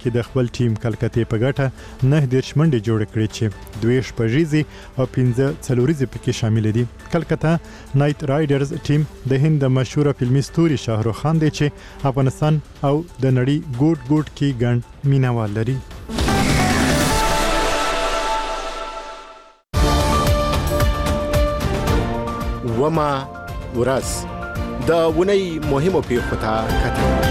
کې د خپل ټیم کلکتې په ګټه 9 منډې جوړ کړې چې 2 شپږیزې او 15 څلوریزې پکې شامل دي. کلکته نایټ رایډرز ټیم د هند مشهور فلمي ستوري شاهرخ خان دی چې افغانستان او د نړۍ ګوټ کې ګڼ مینوال لري. وما ورځ د ونی مهمو پیښو ته کتل.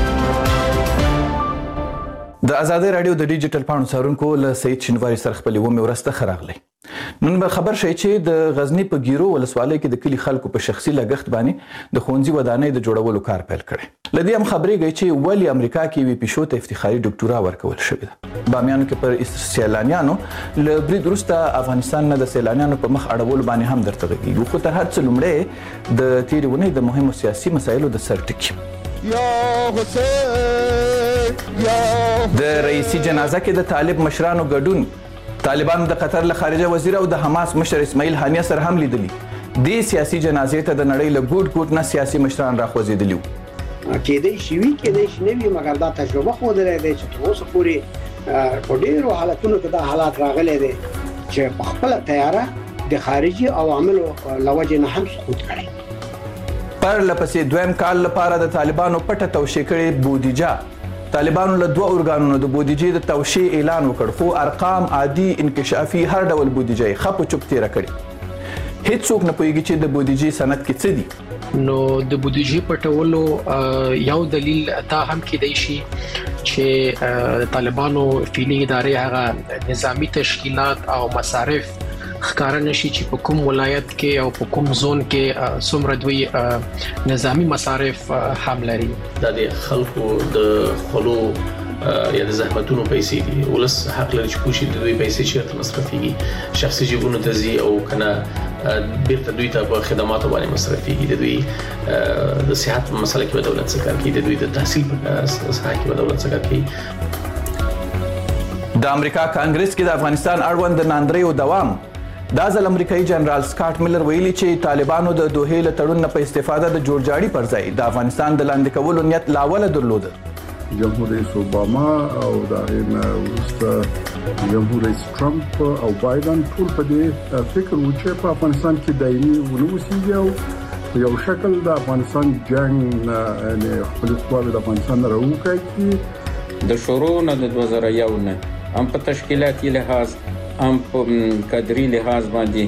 د آزادۍ رادیو د ډیجیټل پاڼو څارونکو له سید شینواري سره خپل ومه ورسته خراغلی. نن به خبر شي چې د غزنی په ګیرو ولسوالۍ کې د کلی خلکو په شخصي لګښت باندې د ښوونځي ودانۍ د جوړولو کار پیل کړي. لدې هم خبرېږي چې ولی امریکا کې وی پښو ته افتخاري ډاکټورا ورکول شوې ده. بامیانو کې پر سیلانیانو له برید وروسته افغانستان نه د سیلانیانو په مخ اړول باندې هم درته غږیږي. خو تر هر څه لومړی د تیرې ونې د مهمو سیاسي مسایلو د سر ټکی. د رئیسي جنازه کې د طالب مشرانو ګډون. طالبانو د قطر له خارجه وزیر او د حماس مشر اسماعیل هانیه سره هم لیدلی. د سیاسي جنازې ته د نړۍ له ګوټ نه سیاسي مشران راخوځېدلي وو. کېدای شي نه وي مګر دا تجربه ښودلې ده چې تر اوسه پورې په ډېرو حالتونو کې دا حالات راغلي دي چې په خپله تیاره د خارجي عواملو له وجې نه هم سقوط کړی. پرلپسې دویم کال لپاره د طالبانو پټه توشیح کړې بودیجه. طالبانو له 2 ارګانونو د بودیجې د توشیح اعلان وکړ خو ارقام عادي انکشافي هر ډول بودیجه یې خپ چوپ تیره کړي. هیڅوک نه پوهیږي چې د بودیجې سند کې څه دي. نو د بودیجې پټولو یو دلیل دا هم کېدای شي چې طالبانو فعلي ادارې هغه نظامی تشکیلات او مصارف ښکار نشي چې په کوم ولایت کې او په کوم زون کې څومره دوی نظامی مصارف هم لري. د خلکو د خلو یا د زحمتونو پیسې دي. ولس حق لري چې کوشي د دوی پیسې چیرته مصرفيږي شخصي جیبونو ته ځي او کنه بیرته دوی ته په خدماتو باندې مصرفيږي. د دوی د صحت په مسله کې دولت څه کوي، د دوی د تحصیل په ساحه کې دولت څه کوي. د امریکا کانګرس کې د افغانستان اړوند د ناندریو دوام. دا ځل امریکایي جنرال سکاټ میلر ویلي چې طالبانو د دوحې له تړون نه په استفاده د جوړجاړي پر ځای د افغانستان د لاندې کولو نیت لا اوله درلوده. جمهور رئیس اوباما او د هغې وروسته جمهور رئیس ټرمپ او بایدن ټول په دې فکر و چې په افغانستان کې دایمي ونه اوسېږي او یو شکل د افغانستان جنګ یعنې خپل قواوې د افغانستان نه راوکړي. د شروع نه د 2001 نه هم په تشکیلاتي لحاظ هم په کادري لحاظ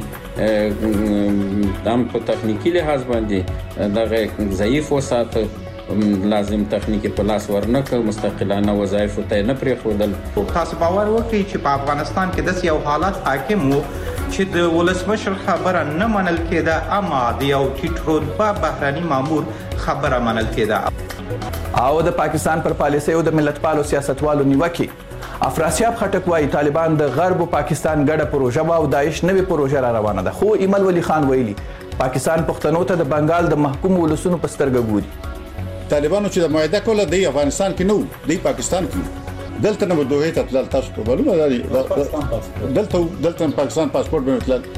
باندې هم په تخنیکی لحاظ باندې دغه ضعیف وساته، لازم تخنیکی په لاس ورنکړ، مستقلانه وظایف ته نه پرېښودل. تاسو باور وکړئ چې په افغانستان کې داسې یو حالت حاکم وو چې د ولسمشر خبره نه منل کېده اما د یو ټیټ رتبه بهرني مامور خبره منل کېده. او د پاکستان پر پالیسۍ او د ملتپالو سیاستوالو نیوکې. افراسیاب خټک وايي طالبان د غرب او پاکستان ګډه پروژه او داعش نوې پروژه را روانه ده. خو ایمل ولی خان ویلي پاکستان پښتنو ته د بنگال د محکوم ولسونو په سترګه ګوري. طالبانو چې د معاهده کوله دی افغانستان کې نو دی پاکستان کې دلته نه دوه ته تل تاسو په بلو دلته پاکستان پاسپورت به تل.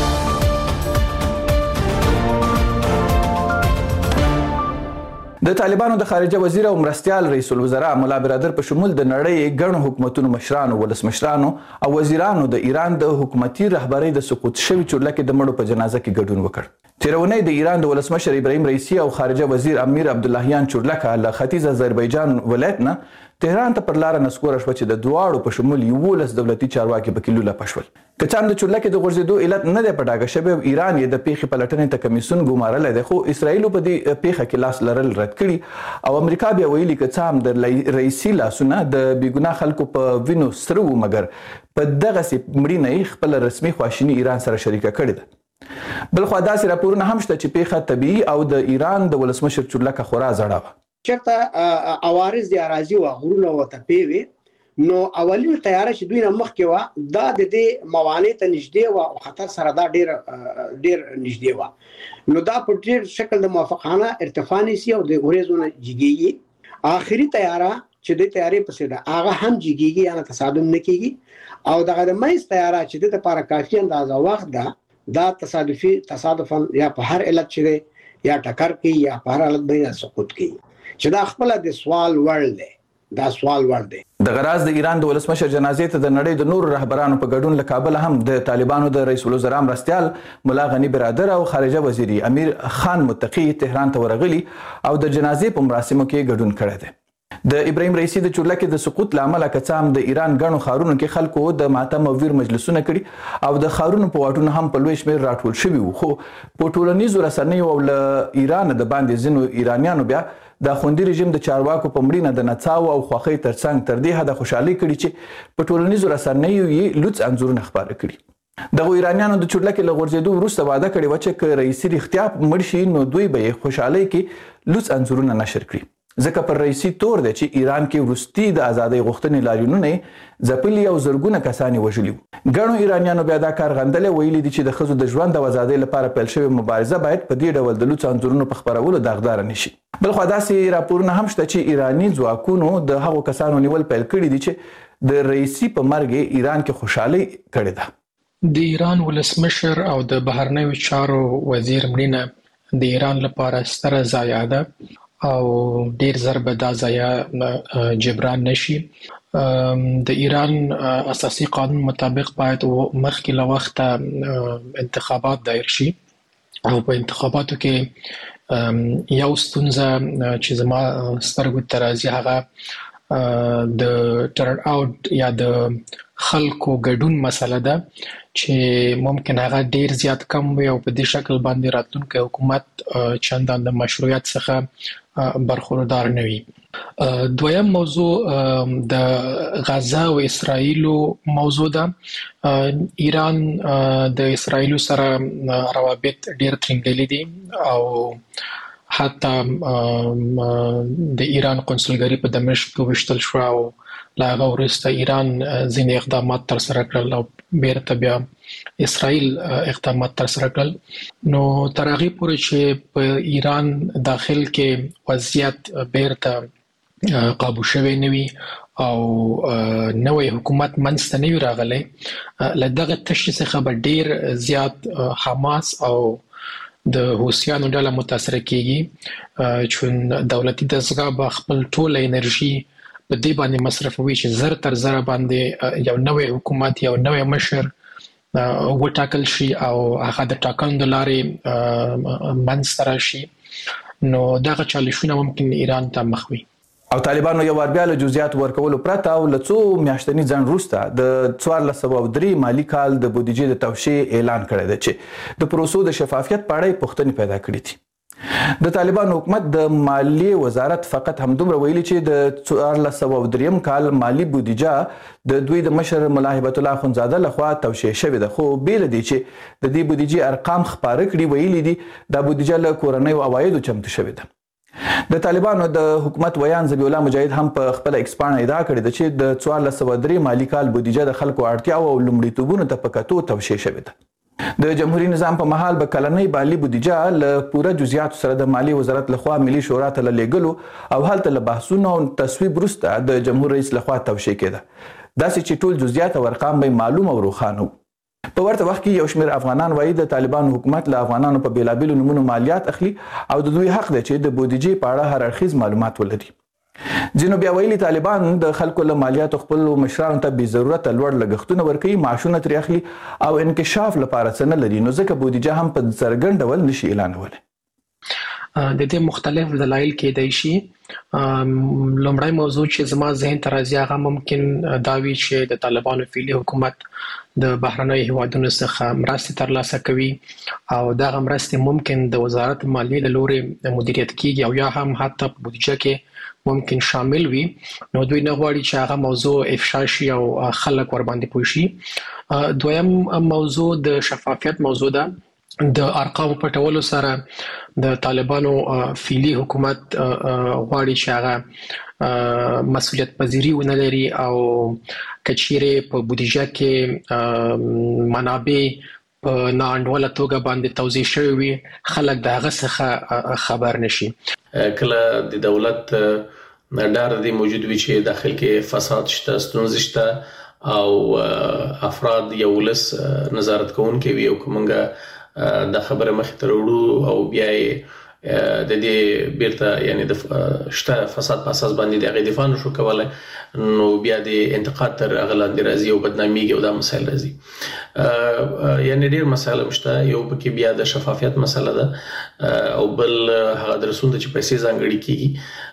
د طالبانو د خارجه وزیر او مرستیال رئیس الوزرا مولا برادر په شمول د نړۍ ګڼو حکومتونو مشرانو، ولسمشرانو او وزیرانو د ایران د حکومتي رهبرۍ د سقوط شوي چورلکې د مړو په جنازه کې ګډون وکړ. تیرونی د ایران د ولسمشر ابراهیم رئیسی او خارجه وزیر امیر عبداللهیان چورلکه له ختیځ آذربایجان ولایت نه تهران ته پر لار نسکوره شو چې د دواړو په شمول 11 دولتي چارواکي پکې لوله پښول. کچان د چورلکې د غورځېدو علت نه دی په ډاګه شوی. ایران یې د پیښې پلټنې ته کمیسیون ګمارلی دی خو اسرائیل په دې پیښه کې لاس لرل رد کړي او امریکا بیا ویلي که څه هم د رئیسي لاسونه د بېګناه خلکو په وینو سره وو مګر په دغسې مړینه یې خپله رسمي خواشیني ایران سره شریکه کړې ده. بلخوا داسې راپورونه هم شته چې پیښه طبیعي او د ایران د ولسمشر چورلکه خورا زړه وه. چېرته عوارض د اراضي وه، غرونه وه، تپې وې، نو اولینه تیاره چې دوی نه مخکې وه دا د دې موانع ته نږدې وه او خطر سره دا ډېر نږدې وه. نو دا په ډېر شکل د موافقانه ارتفاع نیسي او د وریځو نه جګېږي. آخري تیاره چې د تیارې پسې ده هغه هم جګېږي، یعنې تصادم نه کېږي. او دغه د منځ تیاره چې د لپاره کافي اندازه وخت ده دا تصادفا یا په هر علت چې دی یا ټکر کوي یا په هر حالت باندې سقوط کوي چې دا خپله د سوال وړ دی دا سوال وړ دی. د غراز د ایران د ولسمشر جنازې ته د نړۍ د نورو رهبرانو په ګډون له کابل هم د طالبانو د رئیس الوزرا مرستیال ملا غنی برادر او خارجه وزیر امیر خان متقی تهران ته ورغلي او د جنازې په مراسمو کې ګډون کړی دی. د ابراهیم رئیسی د چورلکې د سقوط لامل کڅام د ایران غنو خارونو کې خلکو د ماتم او ویر مجلسونه کړي او د خارونو په واټونو هم په لوی شمیر راټول شوي وو، خو په ټولنیزو رسنیو او له ایران د باندې ځینو ایرانیانو بیا د خوندي رژیم د چارواکو په مړینه د نڅاو او خوښۍ ترڅنګ تر دې حده خوشحالي کړي چې په ټولنیزو رسنیو یې لوڅ انځورونه خپاره کړي. دغه ایرانیانو د چورلکې له غورځېدو وروسته وعده کړې وه چې که رئیسي رښتیا مړ شي نو دوی به یې خوشحالۍ کې لوڅ انځورونه نشر کړي، ځکه پر رئیسي تور دی چې ایران کې وروستي د ازادۍ غوښتنې لاریونونه ځپلي او زرګونه کسان یې وژلي وو. ګڼو ایرانیانو بیا دا کار غندلی، ویلي دي چې د ښځو د ژوند او ازادۍ لپاره پیل شوې مبارزه باید په دې ډول د لوڅ انځورونو په خپرولو داغداره نه شي. بلخوا داسې راپورونه هم شته چې ایراني ځواکونو د هغو کسانو نیول پیل کړي دي چې د رئیسي په مرګ ایران کې خوشحالي کړې ده. د ایران ولسمشر او د بهرنیو چارو وزیر مړینه د ایران لپاره ستره ضایعه ده او ډیر زر به دا ضایعه جبران نشي. د ایران اساسي قانون مطابق باید مخکې له وخته انتخابات دایر شي او په انتخاباتو کې یو ستونزه چې زما سترګو ته راځي هغه د ټرن آوټ یا د خلکو ګډون مسله ده چې ممکن هغه ډیر زیات کم وي او په دې شکل باندې راتلونکي حکومت چندان د مشروعیت څخه برخوردار نه وي. دویم موضوع د غزه او اسرائیل موضوع ده. ایران د اسرائیل سره روابط ډیر ټینګلي دي او حتی د ایران قونسلګری په دمشق کې وشتل شو او لا هغه وروسته ایران ځینې اقدامات تر سره کړل او بیرته بیا اسرائیل اقدامات تر سره کړل. نو تر هغه پورې چې په ایران داخل کې وضعیت بیرته قابو شوی نه وي او نوې حکومت منځته نه وي راغلی، له دغه تشې څخه به ډیر زیات حماس او د حوثیانو ډله متاثره کیږي، چون دولتي دستګاه به خپل ټوله انرژي په دې باندې مصرفوي چې زر تر زر باندې یو نوې حکومت یو نوې مشر وټاکل شي او هغه د ټاکنو د لارې منځته راشي. نو دغه چالشونه ممکن ایران ته مخ وي. او طالبانو یو وار بیا له جزئیات ورکولو پرته او له څو میاشتني ځنډ وروسته د 1403 مالي کال د بودیجې د توشیح اعلان کړی دی چې د پروسو د شفافیت په اړه پوښتنې پیدا کړې دي. د طالبانو حکومت د مالیې وزارت فقط همدومره ویلي چې د 1403 کال مالی بودیجه د دوی د مشر ملا هیبت الله اخندزاده لخوا توشیح شوې ده، خو بیل دي چې د دې بودیجې ارقام خپاره کړي. ویلي دي دا بودیجه له کورنیو عوایدو چمتو شوې ده. د طالبانو د حکومت ویان ذبیح الله مجاهد هم په خپل ایکسپانه ادعا کړې ده چې د 1403 مالی کال بودیجه د خلکو اړتیاو او لومړیتوبونو ته په کتو توشیح شوې ده. د جمهوریت نظام په محل به کلنۍ مالی بودیجه له پوره جزئیاتو سره د مالی وزارت لخوا ملي شورا ته لیږلو او هلته له بحثونو او تصویب وروسته د جمهور رئیس لخوا توشیح کېده، داسې چې ټول جزئیات او ارقام به معلوم او روښانه وو. په ورته وخت کې یو شمېر افغانان وایي د طالبانو حکومت له افغانانو په بیلابیلو نومونو مالیات اخلي او د دوی حق دی چې د بودیجې په اړه هر اړخیز معلومات ولري. ځینو بیا ویلي طالبان د خلکو له مالیاتو خپل مشرانو ته بې ضرورته لوړ لګښتونه ورکوي، معاشونه ترې اخلي او انکشاف لپاره څه نه لري، نو ځکه بودیجه هم په څرګند ډول نشي اعلانولی. د دې مختلف دلایل کېدای شي. لومړی موضوع چې زما ذهن ته راځي هغه ممکن دا وي چې د طالبانو فعلي حکومت د بهرنیو هیوادونو څخه مرستې ترلاسه کوي او دغه مرستې ممکن د وزارت مالیې له لورې مدیریت کیږي او یا هم حتی په بودیجه کې ممکن شامل وي. نو دوی نه غواړي چې هغه موضوع افشا شي او خلک ورباندې پوه شي. دویم موضوع د شفافیت موضوع ده. د ارقامو پټولو سره د طالبانو فعلي حکومت غواړي چې هغه مسؤلیت پذیری ونه لري او کچېرې په بودیجه کې منابع په ناانډوله توګه باندې توزیع شوی وي، خلک د هغه څخه خبر نشي. کله د دولت ډار دی موجود وي چې داخل کې فساد شته، ستونزې شته او افراد یو ولس نظارت کوونکي وي او کومنګه د خبره مخ ته وړو او بیا د دې بیرته یعنی د شته فساد په اساس باندې د غي دفاع نشو کولای نو بیا د انتقاد تر اغلاندې راځي او بدنامي او دا مسایل راځي یعنی ډیر مسایل مشته یو پکې بیا د شفافیت مسله ده او بل هغه درسونه چې پیسې ځانګړي کیږي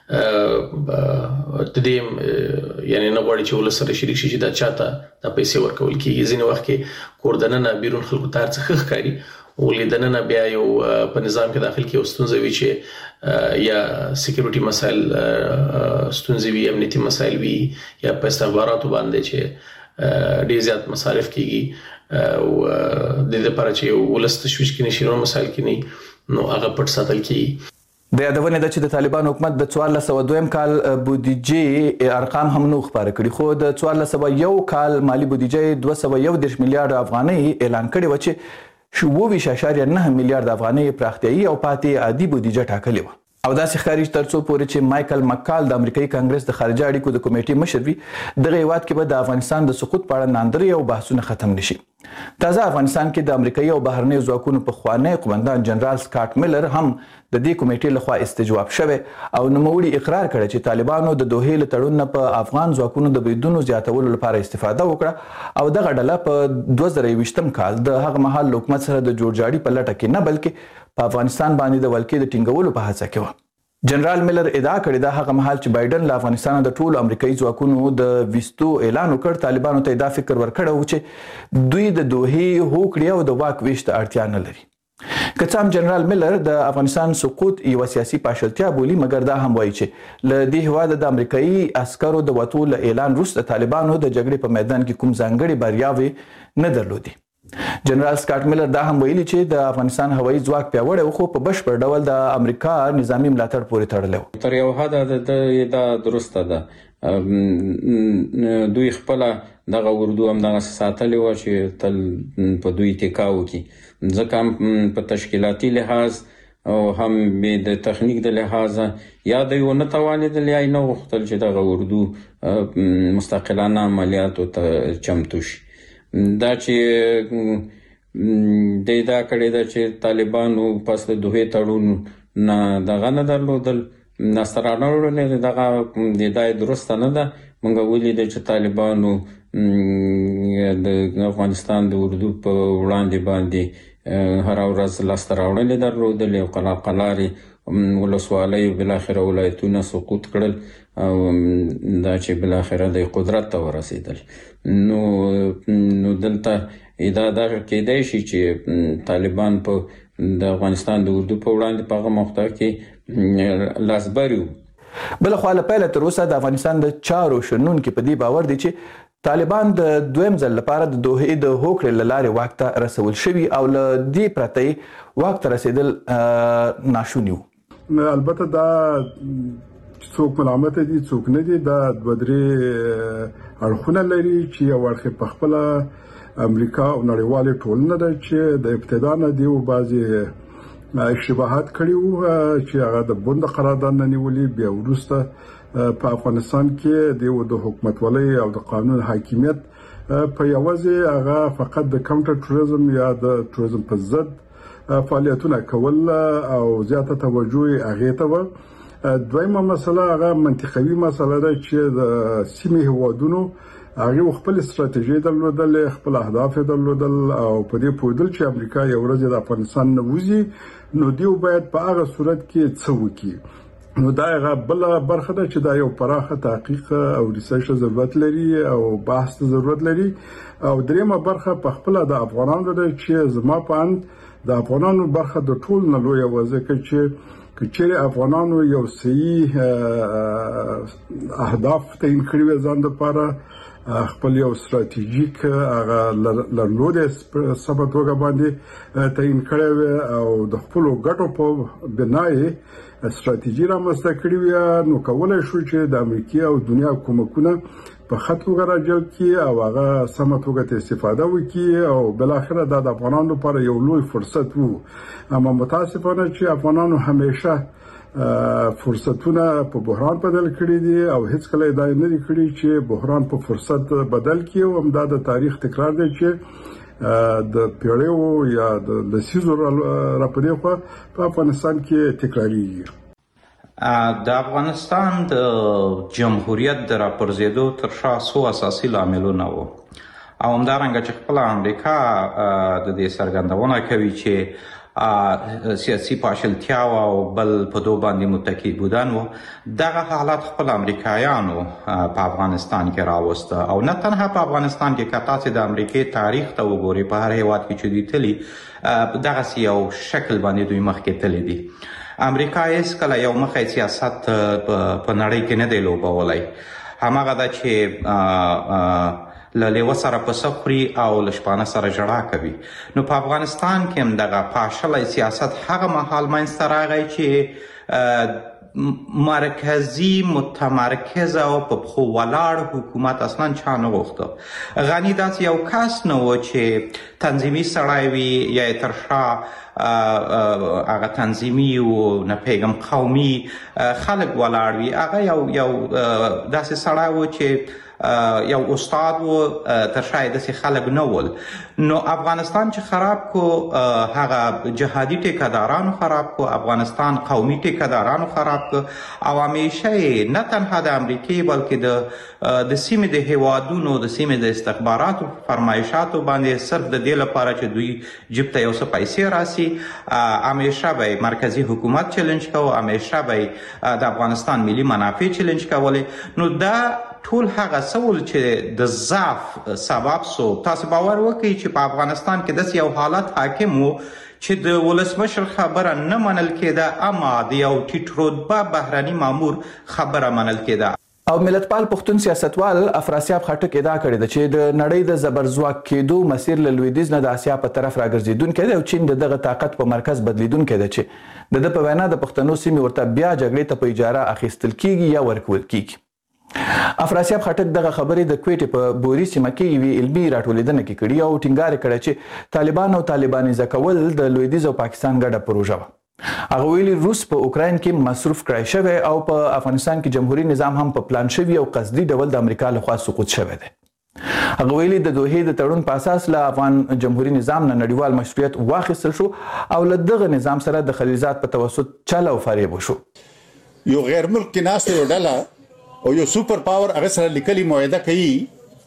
د دې یعنی نه غواړي چې ولسره شریک شي چې دا چاته د پیسې ورکول کیږي ځینې وخت کې کوردنه بیرون خلکو تار څخه ښکاری ولیدنه بیا یو په نظام کې داخل کې ستونزې وي چې یا سکیورټي مسایل ستونزې وي امنیتي مسایل وي یا په استخباراتو باندې چې ډیر زیات مصارف کیږي او د دې لپاره چې ولست تشویش کې نشي مسایل کې نه نو هغه پټ ساتل کیږي د یادونه ده چې د طالبان حکومت د 1402 کال بودیجې ارقام هم نو خبره کړي خو د 1401 کال مالی بودیجې 211 میلیارډ افغانۍ اعلان کړي و چې 24.9 میلیارډ افغانۍ پراختیایي او پاتې عادي بودیجه ټاکلې و او داسې ښکاري ترڅو پورې چې مایکل مکال د امریکایي کانګرس د خارجه اړیکو د کمیټې مشر وي دغه هیواد کې به د افغانستان د سقوط په اړه ناندري او بحثونه ختم نشي تازه افغانستان کې د امریکایي او بهرنیو ځواکونو په خوانی قومندان جنرال سکاټ میلر هم د دې کمیټې لخوا استجواب شوه او نوموړي اقرار کړی چې طالبانو د دوحې له تړون په افغان ځواکونو د بریدونو زیاتولو لپاره استفاده وکړه او دغه ډله په 2020 کال د هغه مهال حکومت سره د جوړجاړي په لټه کې نه بلکې په افغانستان باندې د ولکې د ټینګولو په هڅه کې و جنرال میلر ادعا کړې ده هغه مهال چې بایدن له افغانستان د ټولو امریکایي ځواکونو د وستو اعلان وکړ طالبانو ته دا فکر ورکړو چې دوی د دوحې هوکړې او د واک ویش ته اړتیا نه لري که څه هم جنرال میلر د افغانستان سقوط یو سیاسي پاشلتیا بولي مګر دا هم وایي چې له دې هیواد د امریکایي عسکرو د وټو له اعلان وروسته طالبانو د جګړې په میدان کې کوم ځانګړي بریاوې نه درلودي جنرال سکاټ میلر دا هم ویلي چې د افغانستان هوایي ځواک پیاوړی خو په بشپړ ډول د امریکا نظامی ملاتړ پورې تړلی و تر یو حد دا درسته ده دوی خپل دغه اردو هم دغه ساتلی و چې تل په دوی ټیکاو کې ځکه په تشکیلاتي لحاظ او هم د تخنیک د لحاظ یا د یو نه توانیدل یا نه غوښتل چې دغه اردو مستقلانه عملیاتو ته چمتو شي دا چې دا کړی دا چې طالبانو پس د دوه تړون نه دغه نه درلودل نسترانو دغه د درست نه ده موږ ولې د طالبانو د افغانستان د اردو په وړاندې باندې هر ورځ لاستراوړل درلودل او قلاري ولسوالۍ بل اخر ولایتونه سقوط کړل او دا چې بل اخر د قدرت ته ورسېدل نو دلته دا کېدای شي چې طالبان په د افغانستان د اردو په وړاندې په هغه موقع کې لاسبري بل خو له پیله تر اوسه د افغانستان د چارو شنونکو په دې باور دي چې طالبان د دویم ځل لپاره د دوحې د هوکړې له لارې واک ته رسول شوي او له دې پرته واک ته رسیدل ناشوني وو البته دا څوک ملامت دي څوک نه دي دا د بدري اړخونه لري چې یو ورخه په خپل امریکا او نړیوالې ټولنه ده چې د ابتدا نه دی او بعضي اشتباهات کړي وو چې هغه د بند قرارداد نه نیولې بیا ورسته په افغانستان کې د حکومت ولې او د قانون حاکمیت په یوازې هغه فقط د کاونټر ټوریزم یا د ټوریزم په ضد فعالیتونه کول او زیاته توجه هغه ته و دویمه مسله هغه منطقوي مسله ده چې د سیمې هوادونو هغه خپل استراتیژي درلودل خپل اهداف درلودل او په دې پوهیدل چې امریکا یو ورځ د افغانستان نه وځي نو دیو باید په هغه صورت کې څه وکړي نو دا هغه بل برخه ده چې دا یو پراخه تحقیق او ریسرچ ضرورت لري او بحث ضرورت لري او دریمه برخه په خپل د افغانانو ده چې زما په اند د افغانانو برخه د ټول نه لوی وځکه چې کچېره افغانانو یو صحیح اهداف تعین کړی ځان لپاره خپل یو استراتیژیک هغه لرلوده سبب توګه باندې تعین کړی او د خپل ګټو په بنای استراتیژي رامنځته کړې وي نو کولای شو چې د امریکا او دنیا حکومتونه په خط وګرځول کی او هغه سم توګه استفاده وکړي او بل اخر د افغانانو لپاره یو لوی فرصت وو اما متاسفانه چې افغانانو همیشه فرصتونه په بحران بدل کړي دي او هیڅ کله دا نه لري کړي چې بحران په فرصت بدل کړي او همدا د تاریخ تکرار دی چې د پیړیو یا د لسیزو راپدې خو په افغانستان کې تکراریږي. د افغانستان د جمهوریت د راپرځېدو تر شا څو اساسي لاملونه وو او همدارنګه چې خپله امریکا د دې څرګندونه کوي چې سیاسي پاشلتیا او بل په دو باندې متکی بودن و. دغه حالات خپل امریکایانو په افغانستان کې راوسته او نه تنها په افغانستان کې که تاسې د امریکې تاریخ ته وګورئ په هر هیواد کې چې دوی تلي دغسې یو شکل باندې دوی مخکې تللی دي. امریکا هیڅکله یو مخی سیاست په نړۍ کې نه دی لوبولی. هماغه ده چې له لیوه سره پسه خوري او له شپانه سره ژړا کوي. نو په افغانستان کې هم دغه پاشلی سیاست هغه مهال منځته راغی چې مرکزی متمرکز او په پښو ولاړ حکومت اصلا چا نه غوښته. غني داسې یو کس نه و چې تنظیمي سړی وي یا یې تر شا هغه تنظیمي و نه پیغم قومي خلک ولاړ وي. هغه یو داسې سړی و چې یو استاد و تر شا یې داسې خلک نه ول. نو افغانستان چې خراب کو هغه جهادي ټیکهدارانو خراب کو، افغانستان قومي ټیکهدارانو خراب کو او همیشه یې نه تنها د امریکې بلکې د سیمې د هیوادونو د سیمې د استخباراتو فرمایشاتو باندې صرف د دې لپاره چې دوی جیب ته یو څه پیسې راسي همیشه به مرکزي حکومت چلنج کوو، همیشه به د افغانستان ملي منافع چلنج کولې. نو دا ټول هغه سول چې د ضعف سبب سو. تاسو باور وکړئ چې په افغانستان کې داسې یو حالت حاکم و چې د ولسمشر خبره نه منل کېده اما د یو ټیټ رتبه بهرني مامور خبره منل کېده. او ملتپال پښتون سیاستوال افراسیاب خټک ادعا کړې ده چې د نړۍ د زبرځواک کېدو مسیر له لویدیځ نه د اسیا په طرف راګرځېدونکی دی او چین د دغه طاقت په مرکز بدلیدونکی ده چې د ده په وینا د پښتنو سیمې ورته بیا جګړې ته په اجاره اخیستل کیږي یا ورکول کیږي. افراسیاب خټک دغه خبرې د کویټې په بوري سیمه کې یوې علمي راټولېدنه کې کړي او ټینګار کړی چې طالبان او طالبانیزه کول د لویدیځ او پاکستان ګډه پروژه وه. هغه ویلي روس په اوکراین کې مصروف کړی شوی او په افغانستان کې جمهوریت نظام هم په پلان شوي او قصدي ډول د امریکا لخوا سقوط شوی دی. هغه ویلي د دوحې د تړون په اساس له افغان جمهوریت نظام نه نړیوال مشروعیت واخیستل شو او له دغه نظام سره د خلیلزاد په توسط چل او فریب وشو. یو غیر ملک کې ناست یو ډله او یو سوپر پاور هغه سره لیکلي معاهده کوي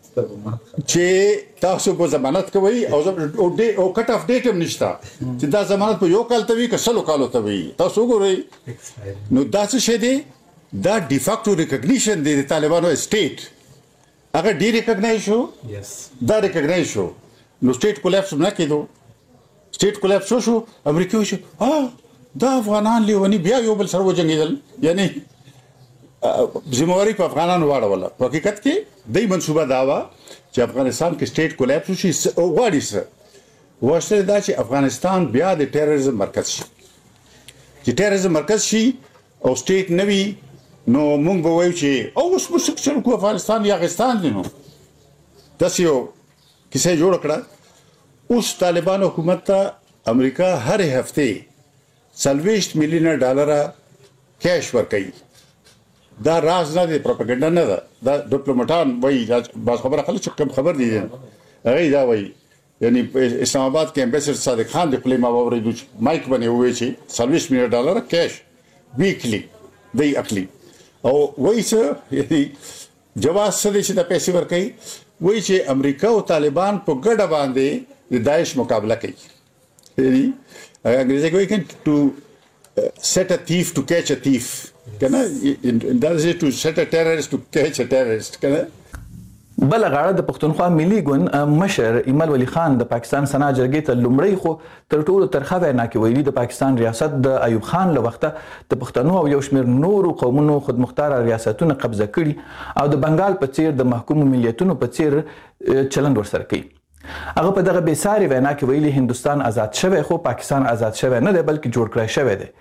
چې تاسو په ضمانت کوي او کټ اف ډیټ هم نشته چې دا ضمانت په یو کال ته وي که سلو کالو ته وي. تاسو وګورئ نو دا څه شی دی؟ دا ډیفاکټو ریکګنیشن دی د طالبانو سټیټ. هغه ډی ریکګنایز شو، دا ریکګنایز شو. نو سټیټ کولیپس نه کېدو. سټیټ کولیپس شو امریکا شو دا افغانان لیونی بیا یو بل سره وجنګېدل، یعنی ذمہواری په افغانانو واړوله. په حقیقت کې دای منصوبه دا وه چې افغانستان کې سټیټ کولیپس وشي. غواړي څه غوښتل دا چې افغانستان بیا د ټیرریزم مرکز شي. چې ټیرریزم مرکز شي او سټیټ نه وي نو موږ به وایو چې اوس موږ څه چل کوو افغانستان یا اغستان دی. نو داسې یو کیسه جوړه کړه. اوس طالبان حکومت ته امریکا هر هفته 40 میلیون ډالر کیش ورکوي. دا راز نه دی، پروپاګاندا نه ده. دا ډیپلوماټان وایي، بعض خبره خلک چې کم خبر دي هغه دا وایي. یعنی اسلام آباد کې امبیسډر صادق خان د خپل ما وریدو مایک باندې وایي چې 40 میلیون ډالر کیش ویکلی دی اخلي او وایي چې یعنی جواز څه دي چې د پیسې ورکوي. وایي چې امریکا او طالبان په ګډه باندې د داعش مقابله کوي. یعنی انګریزي کې وایي to set a thief to catch a thief. کنه دا چې to set a terrorist to catch a terrorist. کنه بل غاړه د پښتونخوا ملي ګوند مشر ایمل ولی خان د پاکستان سنا جرګې ته لومړی خو تر ټولو ترخه وینا کې ویلي د پاکستان ریاست د ایوب خان له وخته د پښتنو او یو شمېر نورو قومونو خودمختار ریاستونه قبضه کړي او د بنګال په څیر د محکومو ملیتونو په څیر چلند ورسره کوي. هغه په دغه بېساري وینا کې ویلي هندوستان آزاد شوی خو پاکستان آزاد شوی نه دی بلکې جوړ کړی شوی دی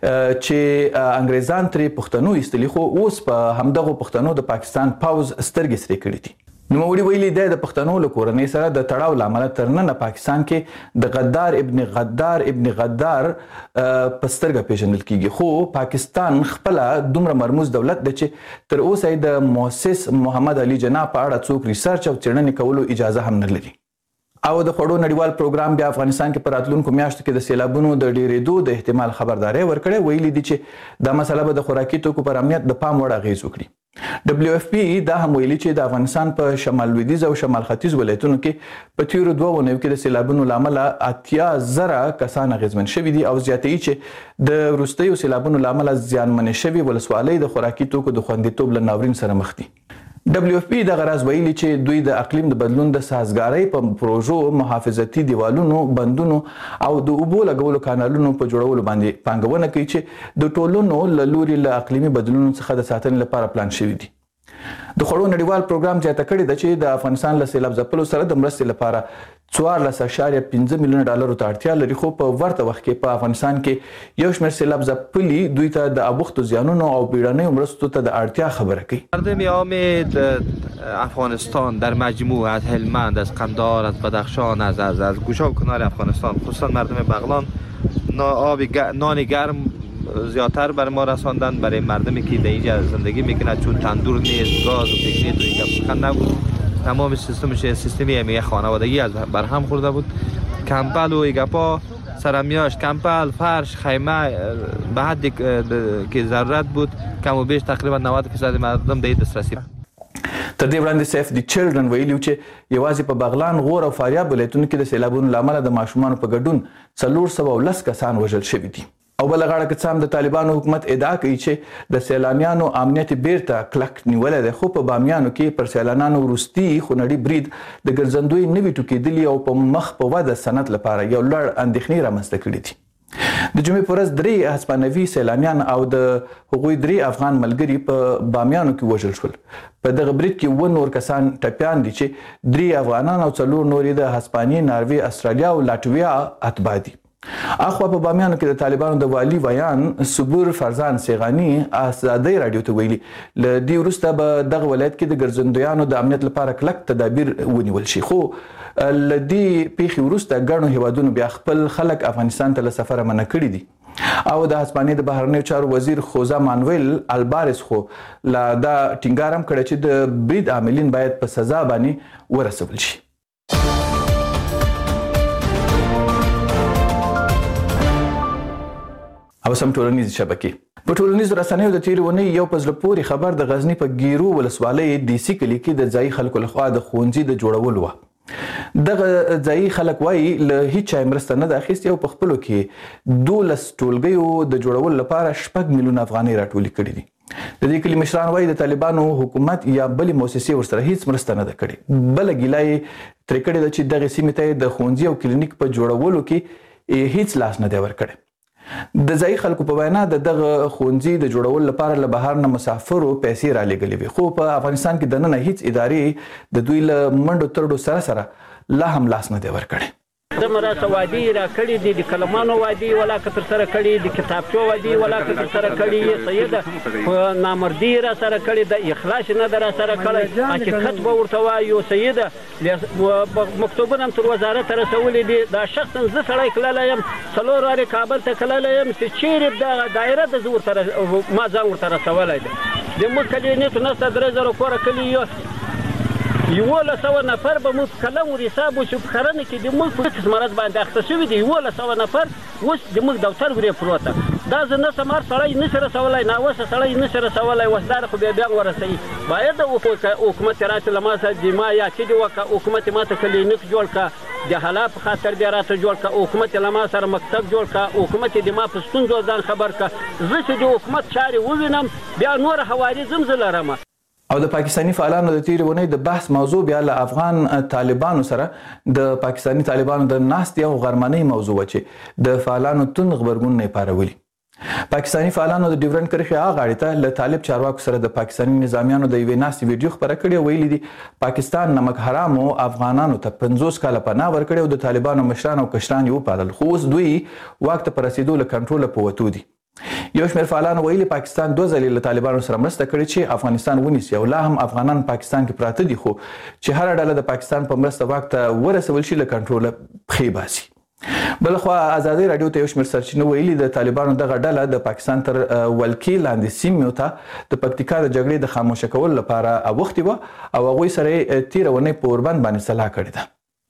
چې انګریزان ترې پښتنو ایستلي خو اوس په همدغو پښتنو د پاکستان پوځ سترګې سرې کړي دي. نوموړي ویلي دی د پښتنو له کورنۍ سره د تړاو له امله تر ننه پاکستان کې د غدار ابن غدار په سترګه پیژندل کیږي خو پاکستان خپله دومره مرموز دولت دی چې تر اوسه یې د مؤسس محمد علي جناح په اړه څوک ریسرچ او څېړنې کولو اجازه هم نه لري. او د خوړو نړیوال پروګرام بیا افغانستان کې په راتلونکو میاشتو کې د سیلابونو د ډېرېدو د احتمال خبرداری ورکړې. ویلي دي چې دا مسله به د خوراکي توکو پر امنیت د پام وړ اغېز وکړي. WFP دا هم ویلي چې د افغانستان په شمال لویدیځ او شمال ختیځ ولایتونو کې په تیرو 2 اونیو کې د سیلابونو له امله 80,000 کسان اغېزمن شوي دي او زیاتوي چې د وروستیو سیلابونو له امله زیانمنې شوي ولسوالۍ د خوراکي توکو د خوندیتوب له ناورین سره مخ دي. WFP دغه راز ویلي چې دوی د اقلیم د بدلون د سازګارۍ په پروژو، محافظتي دیوالونو، بندونو او د اوبو لګولو کانالونو په جوړولو باندې پانګونه کوي چې د ټولنو له لوري له اقلیمي بدلونونو څخه د ساتنې لپاره پلان شوي دي. د خوړو نړیوال پروګرام زیاته کړې ده چې د افغانستان له سیلاب ځپلو سره د مرستې لپاره 14.5 میلیونه ډالرو ته اړتیا لري، خو په ورته وخت کې په افغانستان کې یو شمېر سیلاب ځپلي دوی ته د اوښتو زیانونو او بیړنیو مرستو ته د اړتیا خبره کوي. مردم عام افغانستان در مجموع از هلمند، از قندهار، از بدخشان، از گوشه و کنار افغانستان، خصوصا مردم بغلان نان گرم زیادتر برای ما رساندن، برای مردمی که در اینجا زندگی میکنند، چون تندور نیست، گاز و پیکریت و اینجا سخن نبود. تمام سیستمی یک خانوادگی از برهم خورده بود. کمپل و ایگپا سرمیاش، کمپل، فرش، خیمه به حدی که ضرورت بود کم و بیش تقریبا 90% مردم در دسترسی. تر دې وړاندې سیف دی چلډرن ویلي چې یوازې په بغلان، غور او فاریاب ولایتونو کې د سیلابونو له امله د ماشومانو په ګډون 410 کسان وژل شوي دي. او بل غاړه کې څام د طالبانو حکومت ادعا کوي چې د سیلانیانو امنیت بیرته کلک نیولې ده، خو په بامیانو کې پر سیلانیانو وروستي خونړي برید د ګرځندوی نوي ټوکېدلي او په مخ په وده صنعت لپاره یو لوړ اندېښنې رامنځته کړي دي. د جمعې په ورځ 3 هسپانوي سیلانیان او د هغوی 3 افغان ملګري په بامیانو کې وژل شول. په دغه برید کې 9 نور کسان ټپیان دي چې 3 افغانان او 4 نور د هسپانیې، ناروې، استرالیا او لاتویا اتباع دي. اخوا په بامیانو کې د طالبانو د والی ویان صبور فرزان سیغانی ازادۍ رادیو ته ویلي له دې وروسته به دغه ولایت کې د ګرځندویانو د امنیت لپاره کلک تدابیر ونیول شي، خو له دې پیښې وروسته ګڼو هیوادونو بیا خپل خلک افغانستان ته له سفره منع کړي دي. او د هسپانیې د بهرنیو چارو وزیر خوزا مانویل البارس خو لا دا ټینګار هم کړی چې د برید عاملین باید په سزا باندې ورسول شي. او سم ټولنیز شبکې په ټولنیز رسنیو د تیرې ونې یو په زړه پورې خبر د غزنی په ګیرو ولسوالۍ دیسي کلي کې د ځایي خلکو لخوا د ښوونځي د جوړولو وه. دغه ځایي خلک وایي له هیڅ چا مرسته نه ده اخیستې او په خپلو کې 12 ټولګیو د جوړولو لپاره 6 میلیونه افغانۍ راټولې کړي دي. د دې کلي مشران وایي د طالبانو حکومت یا بلې مؤسسې ورسره هیڅ مرسته نه ده کړې. بله ګیله یې ترې کړې ده چې دغې سیمې ته د ښوونځي او کلینیک په جوړولو کې هیڅ لاس نه دی ورکړی. د ځایي خلکو په وینا د دغه ښوونځي د جوړولو لپاره له بهر نه مسافرو پیسې رالېږلې وې، خو په افغانستان کې دننه هیڅ ادارې د دوی له منډو ترډو سره لا هم لاس نه دی ورکړی. د مراسته وادي را کړي دي، د کلمانو وادي ولا کتر سره کړي، د کتابچو وادي ولا کتر سره کړي، سیده نامردی را سره کړي، د اخلاص نه در سره کړي، حقیقت به ورته وایو. سیده مکتوبونه هم تر وزارت رسولي دي. دا شخصا زه سړی کللی یم 4 وارې کابل ته کللی یم چې چیرې دغه دایره د زه ورته ما ځان ورته رسولی دی. د موږ کلي نیټو نسته 3000 کوره کلي 1100 نفر به موږ کلم ور حساب وشو په کرنه کې د موږ په څه مرض باندې اخته شوي دي. 1100 نفر اوس د موږ دفتر ورې پروته. دا زه نه سمار سړی نشي رسولی، ناوسه سړی نشي رسولی، وسدار خو بیا ورسوي. باید حکومت راته له ما سره د ما یا چې دې وکړه، حکومت ماته کلینیک جوړ کړه، د حالات په خاطر بیا راته جوړ کړه، حکومت له ما سره مکتب جوړ کړه، حکومت د ما په ستونزو ځان خبر کړه. زه چې د حکومت چارې ووینم بیا نور حوالې زه لرم. او د پاکستاني فعالانو د تیرې ونې د بحث موضوع بیا له افغان طالبانو سره د پاکستاني طالبانو د ناستې او غرمنۍ موضوع وه چې د فعالانو توند غبرګونونه یې پارولي. پاکستاني فعالانو د ډیورنډ کرښې هغه غاړې ته له طالب چارواکو سره د پاکستاني نظامیانو د یوې ناستې ویډیو خپره کړې او ویلي دي پاکستان نمک حرامو افغانانو ته 50 کاله پناه ورکړې او د طالبانو مشران او کشران یې وپالل، خو اوس دوی واک ته په رسېدو له کنټروله په وتو دي. یو شمېر فعالانو ویلي پاکستان 2 ځلې له طالبانو سره مرسته کړې چې افغانستان ونیسي او لا هم افغانان پاکستان کې پراته دي، خو چې هره ډله د پاکستان په مرسته واک ته ورسول شي له کنټروله پښې باسي. بلخوا ازادۍ رادیو ته یو شمېر سرچینو ویلي د طالبانو دغه ډله د پاکستان تر ولکې لاندې سیمو ته د پکتیکا د جګړې د خاموشه کولو لپاره اوښتې وه او هغوی سره یې تېره اونۍ په اوربند باندې سلا کړې ده.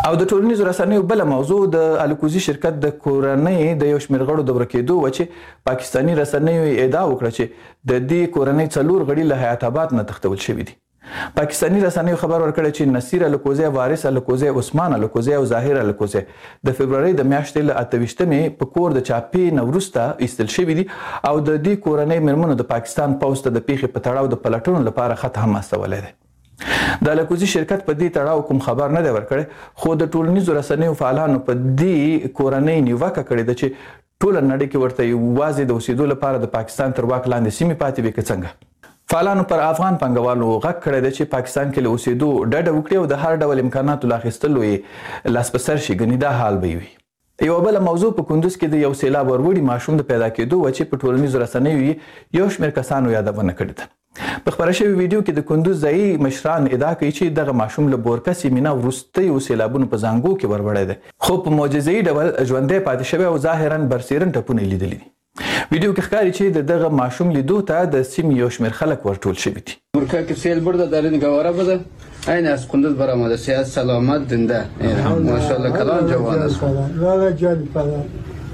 او د ټولنیزو رسنیو بل موضوع د الکوزي شرکت د کورنۍ د یو شمېر غړو د ورکېدو و چې پاکستاني رسنیو ادعا وکړه چې د دې کورنۍ 4 غړي له حیات آباد نه تښتول شوي دي. پاکستاني رسنیو خبر ورکړی چې نصیر الکوزی، وارث الکوزی، عثمان الکوزی او ظاهر الکوزی د فبرवरी د میاشتې له 28مې په کور د چاپې نه وروسته ایستل شوي دي او د دې کورنۍ مېرمنو د پاکستان پوځ ته د پیښې په تړاو د پلټنو لپاره خط هم استولی دی. د الکوزي شرکت په دې تړاو کوم خبر نه دی ورکړی، خو د ټولنیزو رسنیو فعالانو په دې کورنۍ نیوکه کړې ده چې ټوله نړۍ کې ورته یوازې د اوسېدو لپاره د پاکستان تر واک لاندې سیمې پاتې وي که څنګه. فعالانو پر افغان پانګوالو غږ کړی دی چې پاکستان کې له اوسېدو ډډه وکړي او د هر ډول امکاناتو له اخیستلو یې لاس په سر شي، ګنې دا حال به وي. یوه بله موضوع په کندوز کې د یو سیلاب وروړي ماشوم د پیدا کېدو وه چې په ټولنیزو رسنیو یې یو شمېر کسانو یادونه کړې ده. په خپره شوي ویډیو کې د کندوز ځایي مشران ادعا کوي چې دغه ماشوم له بورکه سیمې نه وروستیو سیلابونو په زانګو کې وروړی دی، خو په معجزه‌ایي ډول ژوندی پاتې شوی او ظاهراً برسیرن ټپونه یې لیدلي دي. ویډیو کې ښکاري چې دغه ماشوم لیدو ته د سیمې یو شمېر خلک ورټول شوي دي. بورکه که سیل برده در این گواره بده این از کندوز برآمده، صحت سلامت زنده ماشاءالله کلان جوان است. لا جان پدر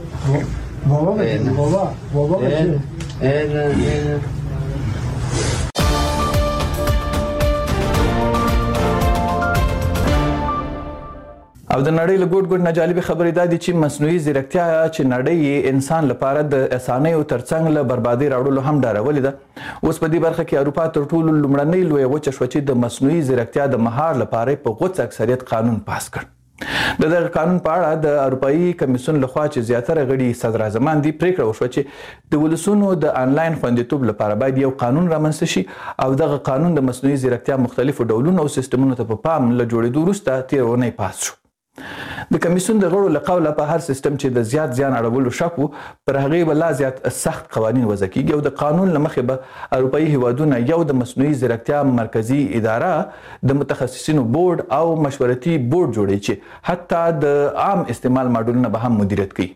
بابا او د نړۍ له ګوټ ګوټ نه جالبې خبرې دا دي چې مصنوعي ځیرکتیا چې نړۍ انسان لپاره د اسانیو ترڅنګ له بربادۍ راوړلو هم ډارولې ده. اوس په دې برخه کې اروپا تر ټولو لومړنۍ لویه وچه شوه چې د مصنوعي ځیرکتیا د مهار لپاره په غوڅ اکثریت قانون پاس کړ. د دغه قانون په اړه د اروپایي کمیسیون لخوا چې زیاتره غړي صدراعظمان دي پریکړه وشوه چې د ولسونو د آنلاین خوندیتوب لپاره باید یو قانون رامنځته شي او دغه قانون د مصنوعي ځیرکتیا مختلفو ډولونو او سیستمونو ته په پام له جوړېدو وروسته تېره اونۍ پاس شو. د کمیسیون د غړو له قوله په هر سیستم چې د زیات زیان اړولو شک و پر هغې به لا زیات سخت قوانین وضع کیږي او د قانون له مخې به اروپایي هیوادونه یو د مصنوعي ځیرکتیا مرکزي اداره، د متخصصینو بورډ او مشورتي بورډ جوړوي چې حتی د عام استعمال ماډلونه به هم مدیریت کوي.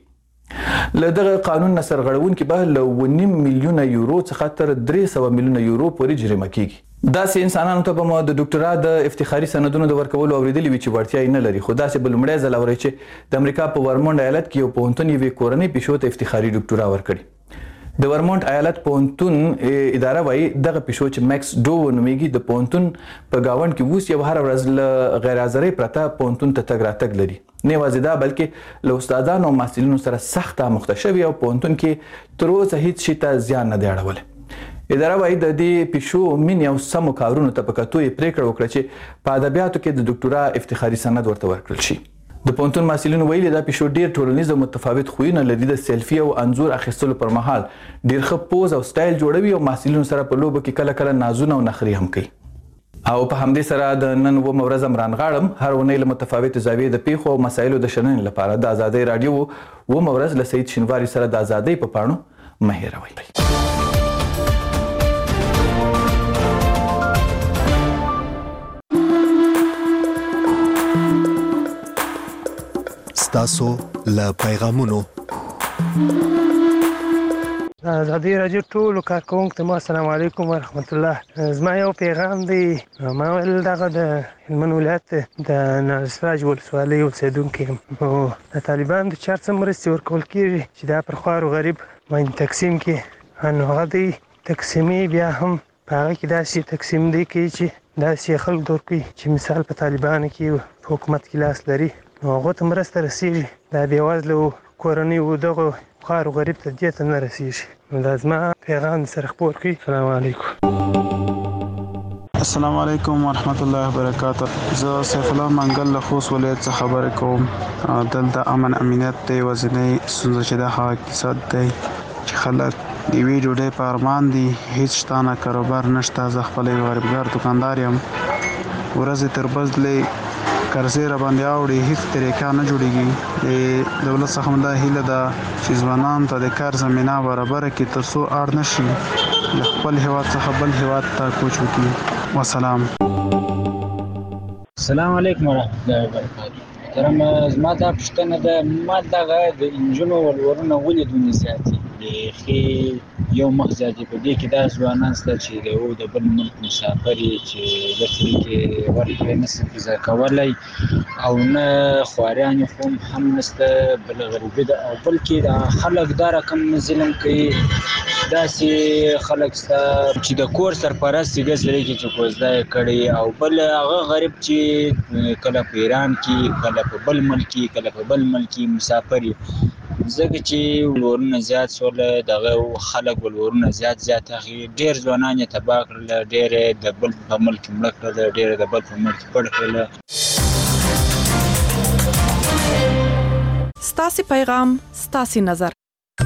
له دغه قانون نه سرغړونکي به له 9 میلیونه یورو څخه تر 300 میلیونه یورو پورې جریمه کیږي. داسې انسانانو ته به مو د ډاکټرا د افتخاري سندونو د ورکولو اورېدلي وي چې وړتیا یې نه لري، خو داسې به لومړی ځل اورئ چې د امریکا په ورمونډ ایالت کې یو پوهنتون یوې کورنۍ پیشو ته افتخاري ډاکټرا ورکړي. د ورمونټ ایالت پوهنتون اداره وایي دغه پیشو چې میکس ډو نومیږي د پوهنتون په ګاونډ کې اوس یو هره ورځ له غیر حاضرۍ پرته پوهنتون ته تګ راتګ لري. نه یوازې دا بلکې له استادانو او محصلینو سره سخت آموخته شوي او پوهنتون کې تر اوسه هیڅ شي ته زیان نه دی اړولی. اداره وایي د دې پیشو مینې او سمو کارونو ته په کتو یې پریکړه وکړه چې په ادبیاتو کې د ډاکټرا افتخاري سند ورته ورکړل شي. د پوهنتون محصلینو ویلي دا پیشو ډیر ټولنیز او متفاوت خویونه لري. د سیلفي او انځور اخیستلو پر مهال ډیر ښه پوز او سټایل جوړوي او محصلینو سره په لوبو کې کله کله نازونه او نخرې هم کوي. او په همدې سره د نن 9 ورځ عمران غاړم هر اونۍ له متفاوتو زاویې د پیښو او مسایلو د شننې لپاره د ازادۍ راډیو 9 ورځ له سید شینواري سره د ازادۍ په پاڼو مه هېروئ. تاسو له پیغامونو ازادي راډیو ټولو کارکونکو ته السلام علیکم ورحمت الله. زما یو پیغام دی، ما ویل دغه د هلمند ولایت د نارسراج ولسوالۍ اوسېدونکی یم او د طالبانو د چار څه مرستې ورکول کېږي چې دا پر خوار و غریب باندې تقسیم کړي، نو هغه دوی تقسیمي بیا هم په هغه کې داسې تقسیم دی کوي چې داسې خلکو ته ورکوي چې مثال په طالبانو کې په حکومت کې لاس لري، نو هغو ته مرسته رسېږي. دا بېوزلو کورنیو دغو خوار و غریب ته دې ته نه رسېږي. نو دا زما پیغام سره خپور کړي. السلام علیکم. السلام علیکم ورحمت الله وبرکاته. زه سیف الله منګل له خوست ولایت څخه خبرې کوم. دلته امن امنیت دی ورځنی ستونزه چې د هغه اقتصاد دی چې خلک د یوې ډوډۍ په ارمان دي، هیڅ شته نه، کاروبار نشته. زه خپل یو غریبګار دوکاندار یم، ورځې تر بزلې قرضې را باندې اوړي، هیڅ طریقه نه جوړېږي. د دولت څخه هم دا هیله ده چې ځوانانو ته د کار زمینه برابره کړي تر څو اړ نه شي له خپل هیواد څخه بل هیواد ته کوچ وکړي. وسلام. السلام علیکم ورحمت الله وبرکاته. زما دا پوښتنه ده، ما دغه د انجونو ولورونه ولې دومره زیات دي؟ خې یو مخ زیاتې په دې کې دا ځوانان شته چې د یو د بل ملک مسافر یې چې داسې کې ورکړی نشي فیزا کولی او نه خواران یې هم نشته بله غریبي ده او بلکې د خلک دا رقم ظلم کوي داسې خلک شته چې د کور سرپرست یې داسې دی چې کوزده یې کړې او بل هغه غریب چې کله په ایران کې کله په بل ملک کې کله په بل ملک کې مسافر یې ځکه چې ولورونه زیات شول دغه خلک ولورونه زیات اخلي ډېر ځوانان یې تباه کړل ډېر یې د بل په ملک مړه کړل ډېر یې د بل په ملک پړ کړل. ستاسې پیغام ستاسې نظر.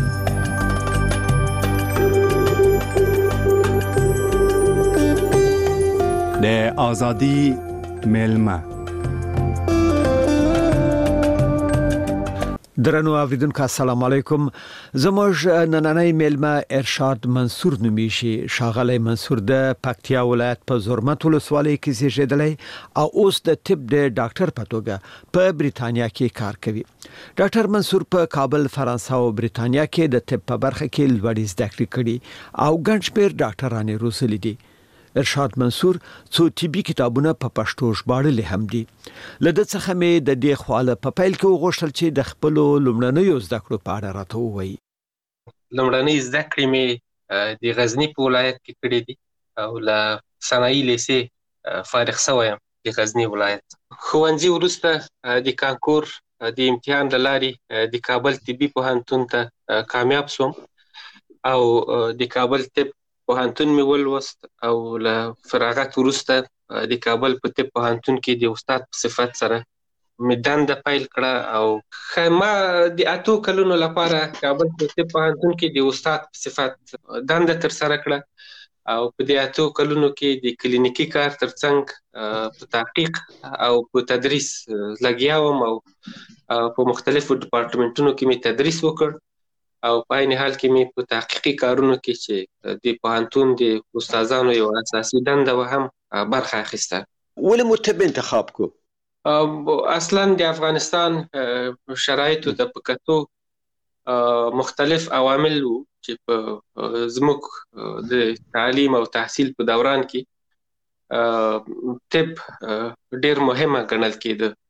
د آزادی میلمه درنو اوریدونکو السلام علیکم. زموږ نننۍ میلمه ارشاد منصور نومیږي. ښاغلی منصور د پکتیا ولایت په زرمت ولسوالۍ کې زیږیدلی او اوس د طب د ډاکټر په توګه په بریتانیا کې کار کوي. ډاکټر منصور په کابل، فرانسه او بریتانیا کې د طب په برخه کې لوړې زده کړې کړې او ګڼ شمېر ډاکټران روزلي دي. ارشاد منصور څو طبي کتابونه په پښتو ژباړلي هم دي. له ده څخه مې د دې خواله په پیل کې وغوښتل چې د خپلو لومړنیو زده کړو په اړه راته ووایي. لومړنۍ زده کړې مې د غزني په ولایت کې کړې دي او له صنایي لیسې فارغ شوی یم د غزني ولایت. ښوونځي وروسته د کانکور د امتحان له لارې د کابل طبي پوهنتون ته کامیاب شوم او د کابل طب پوهنتون مې ولوست او له فراغت وروسته د کابل په طب پوهنتون کې د استاد په صفت سره مې دنده پیل کړه او ما د 8 کلونو لپاره کابل په طب پوهنتون کې د استاد په صفت دنده ترسره کړه او په دې 8 کلونو کې د کلینیکي کار ترڅنګ په تحقیق او په تدریس لګیا وم او په مختلفو ډپارټمنټونو کې مې تدریس وکړ او په عین حال کې مې په تحقیقي کارونو کې چې د پوهنتون د استادانو یو اساسي دنده و هم برخه اخیسته. ولې مو طب انتخاب کو؟ اصلا د افغانستان شرایطو ته په کتو مختلف عوامل وو چې په زموږ د تعلیم او تحصیل په دوران کې طب ډېر مهمه ګڼل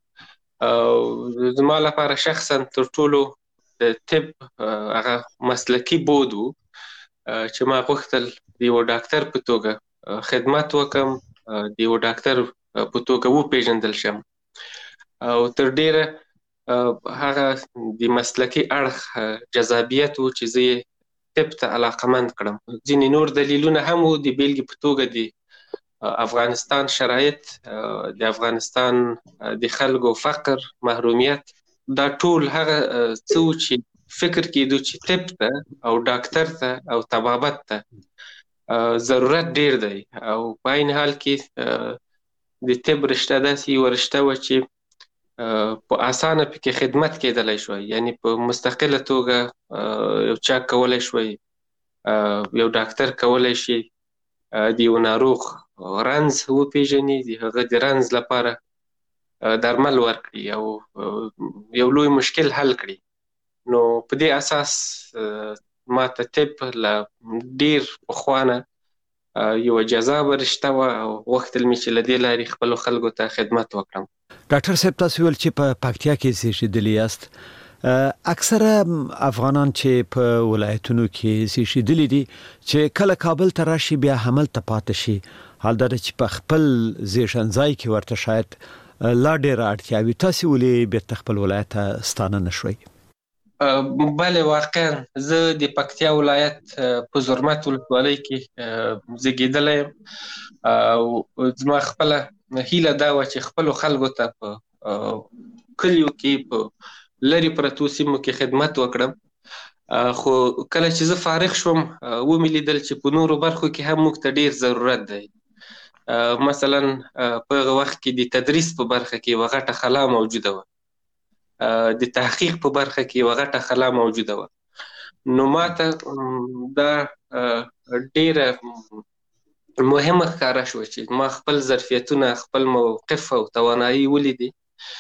کېده. زما لپاره شخصا تر ټولو د طب هغه مسلکی بود وو چې ما غوښتل د یو ډاکټر په توګه خدمت وکم، د یو ډاکټر په توګه وپېژندل شم او تر ډېره هغه د مسلکی اړخ جذابیت وو چې زه یې طب ته علاقمند کړم. ځینې نور دلیلونه هم وو، د بیلګې په توګه د افغانستان شرایط، د افغانستان د خلکو فقر، محرومیت، دا ټول هغه څه چې فکر کېدو چې طب ته او ډاکټر ته او طبابت ته ضرورت ډیر دی او په عین حال کې د طب رشته داسې یوه رشته وه چې په اسانه پکې خدمت کېدلی شوی، یعنی په مستقله توګه یو چا کولی شوی، یو ډاکټر کولی شي د یو ناروغ رنځ وپېژني، د هغه د رنځ لپاره درمل ورکړي او یو لوی مشکل حل کړي. نو په دې اساس ما ته طب له ډیر پخوانه یو جذابه رشته وه او غوښتل مې چې له دې لارې خپلو خلکو ته خدمت وکړم. ډاکټر صاحب، تاسو ویل چې په پکتیا کې زیږیدلي یاست. اکثره افغانان چې په ولایتونو کې زیږیدلي دي چې کله کابل ته راشي بیا هملته پاتې شي، حال دا چې په خپل زیږنځای کې ورته شاید لا ډېره اړتیا وي، تاسې ولې بیرته خپل ولایت ته ستانه نه شوئ؟ بله، واقعا زه د پکتیا ولایت په زرمت ولسوالۍ کې زیږېدلی یم او زما خپله هیله دا وه چې خپلو خلکو ته په کلیو کې په لرې پرتو سیمو کې خدمت وکړم. خو کله چې زه فارغ شوم ومې لیدل چې په نورو برخو کې هم موږ ته ډېر ضرورت دی. مثلا په هغه وخت کې د تدریس په برخه کې یوه غټه خلا موجوده وه، د تحقیق په برخه کې یوه غټه خلا موجوده وه. نو ما ته دا ډېره مهمه ښکاره شوه چې ما خپل ظرفیتونه، خپل موقف او توانایي ولیدې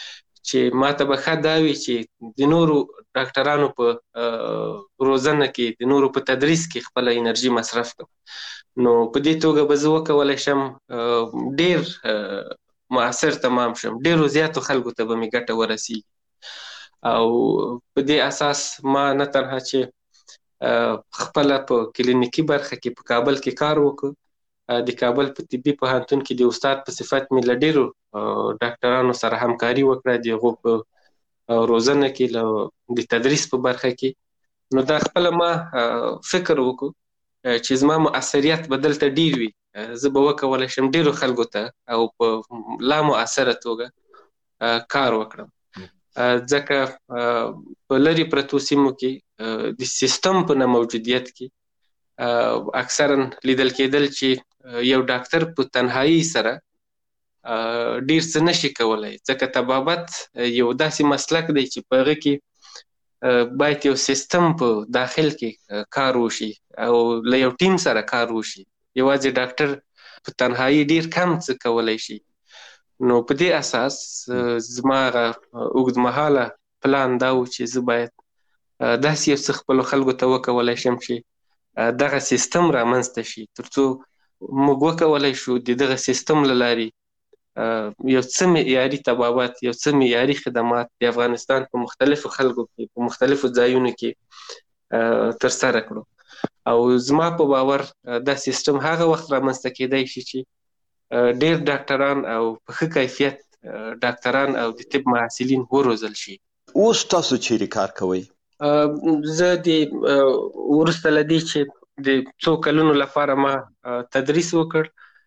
چې ماته به ښه دا وي چې د نورو ډاکټرانو په روزنه کې د نورو په تدریس کې خپله انرژي مصرف کړم. نو په دې توګه به زه وکولی شم ډېر مؤثر تمام شم، ډېرو زیاتو خلکو ته به مې ګټه ورسیږي. او په دې اساس ما نه تنها چې خپله په کلینیکي برخه کې په کابل کې کار وکړ، د کابل په طبي پوهنتون کې د استاد په صفت مې له ډېرو ډاکټرانو سره همکاري وکړه د هغو په روزنه کې، د تدریس په برخه کې. نو دا خپله ما فکر وکړو چې زما مؤثریت به دلته ډېر وي، زه به وکولی شم ډېرو خلکو ته او په لا مؤثره توګه کار وکړم. ځکه په لرې پرتو سیمو کې د سیستم په نه موجودیت کې اکثرا لیدل کېدل چې یو ډاکټر په تنهایی سره ډیر څه نشي کولای، ځکه طبابت یو داسې مسلک دی چې په هغه کې باید یو سیستم په داخل کې کار وشي او له یو ټیم سره کار وشي. یوازې ډاکټر په تنهایی ډیر کم څه کولای شي. نو په دې اساس زما اوږدمهاله پلان دا و چې زه باید داسې یو څه خپلو خلکو ته وکولی شم چې دغه سیستم رامنځته شي، تر څو موږ وکولی شو د دغه سیستم له لارې یو څه معیاري طبابت، یو څه معیاري خدمات د افغانستان په مختلفو خلکو کې په مختلفو ځایونو کې ترسره کړو. او زما په باور دا سیستم هغه وخت رامنځته کېدی شي چې ډېر ډاکټران او په ښه کیفیت ډاکټران او د طب محصلین وروزل شي. اوس تاسو چیرې کار کوئ؟ زه د وروسته له دې چې د څو کلونو لپاره ما تدریس وکړ،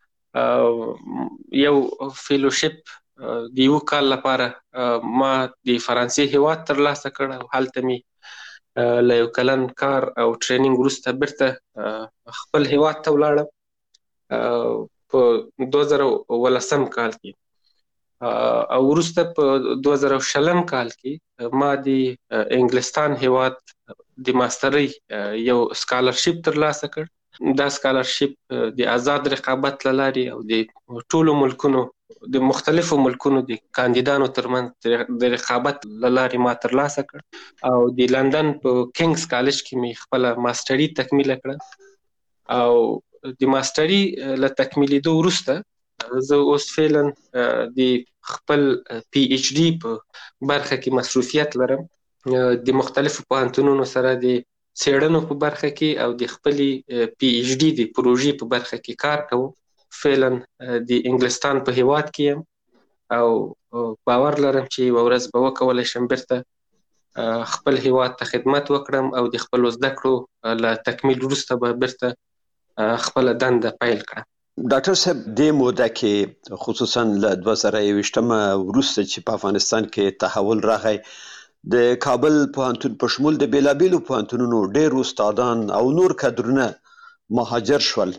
یو فیلوشپ د یو کال لپاره ما د فرانسې هیواد ترلاسه کړ او هلته مې له یو کلن کار او ټریننګ وروسته بیرته خپل هیواد ته ولاړم په 2018 کال کې. او وروسته په 2020 کال کې ما د انګلستان هیواد د ماسترۍ یو سکالرشپ ترلاسه کړ. دا سکالرشپ د آزاد رقابت له لارې او د ټولو ملکونو د مختلفو ملکونو د کاندیدانو ترمنځ د رقابت له لارې ما ترلاسه کړ او د لندن په کینګز کالج کې مې خپله ماستري تکمیله کړه. او د ماستري له تکمیلېدو وروسته زه اوس فعلا د خپل پی ایچ ډي په برخه کې مصروفیت لرم، د مختلفو پوهنتونونو سره د څېړنو په برخه کې او د خپلې پی ایچ ډي د پروژې په برخه کې کار کوم. فعلا د انګلستان په هیواد کې یم او باور لرم چې یوه ورځ به وکولی شم بیرته خپل هیواد ته خدمت وکړم او د خپلو زده کړو له تکمیل وروسته به بیرته خپله دنده پیل کړم. ډاکټر صاحب دې موده کې خصوصا له 2021 وروسته چې په افغانستان کې تحول راغی، د کابل پوهنتون په شمول د بیلابیلو پوهنتونونو ډېر استادان او نور کادرونه مهاجر شول.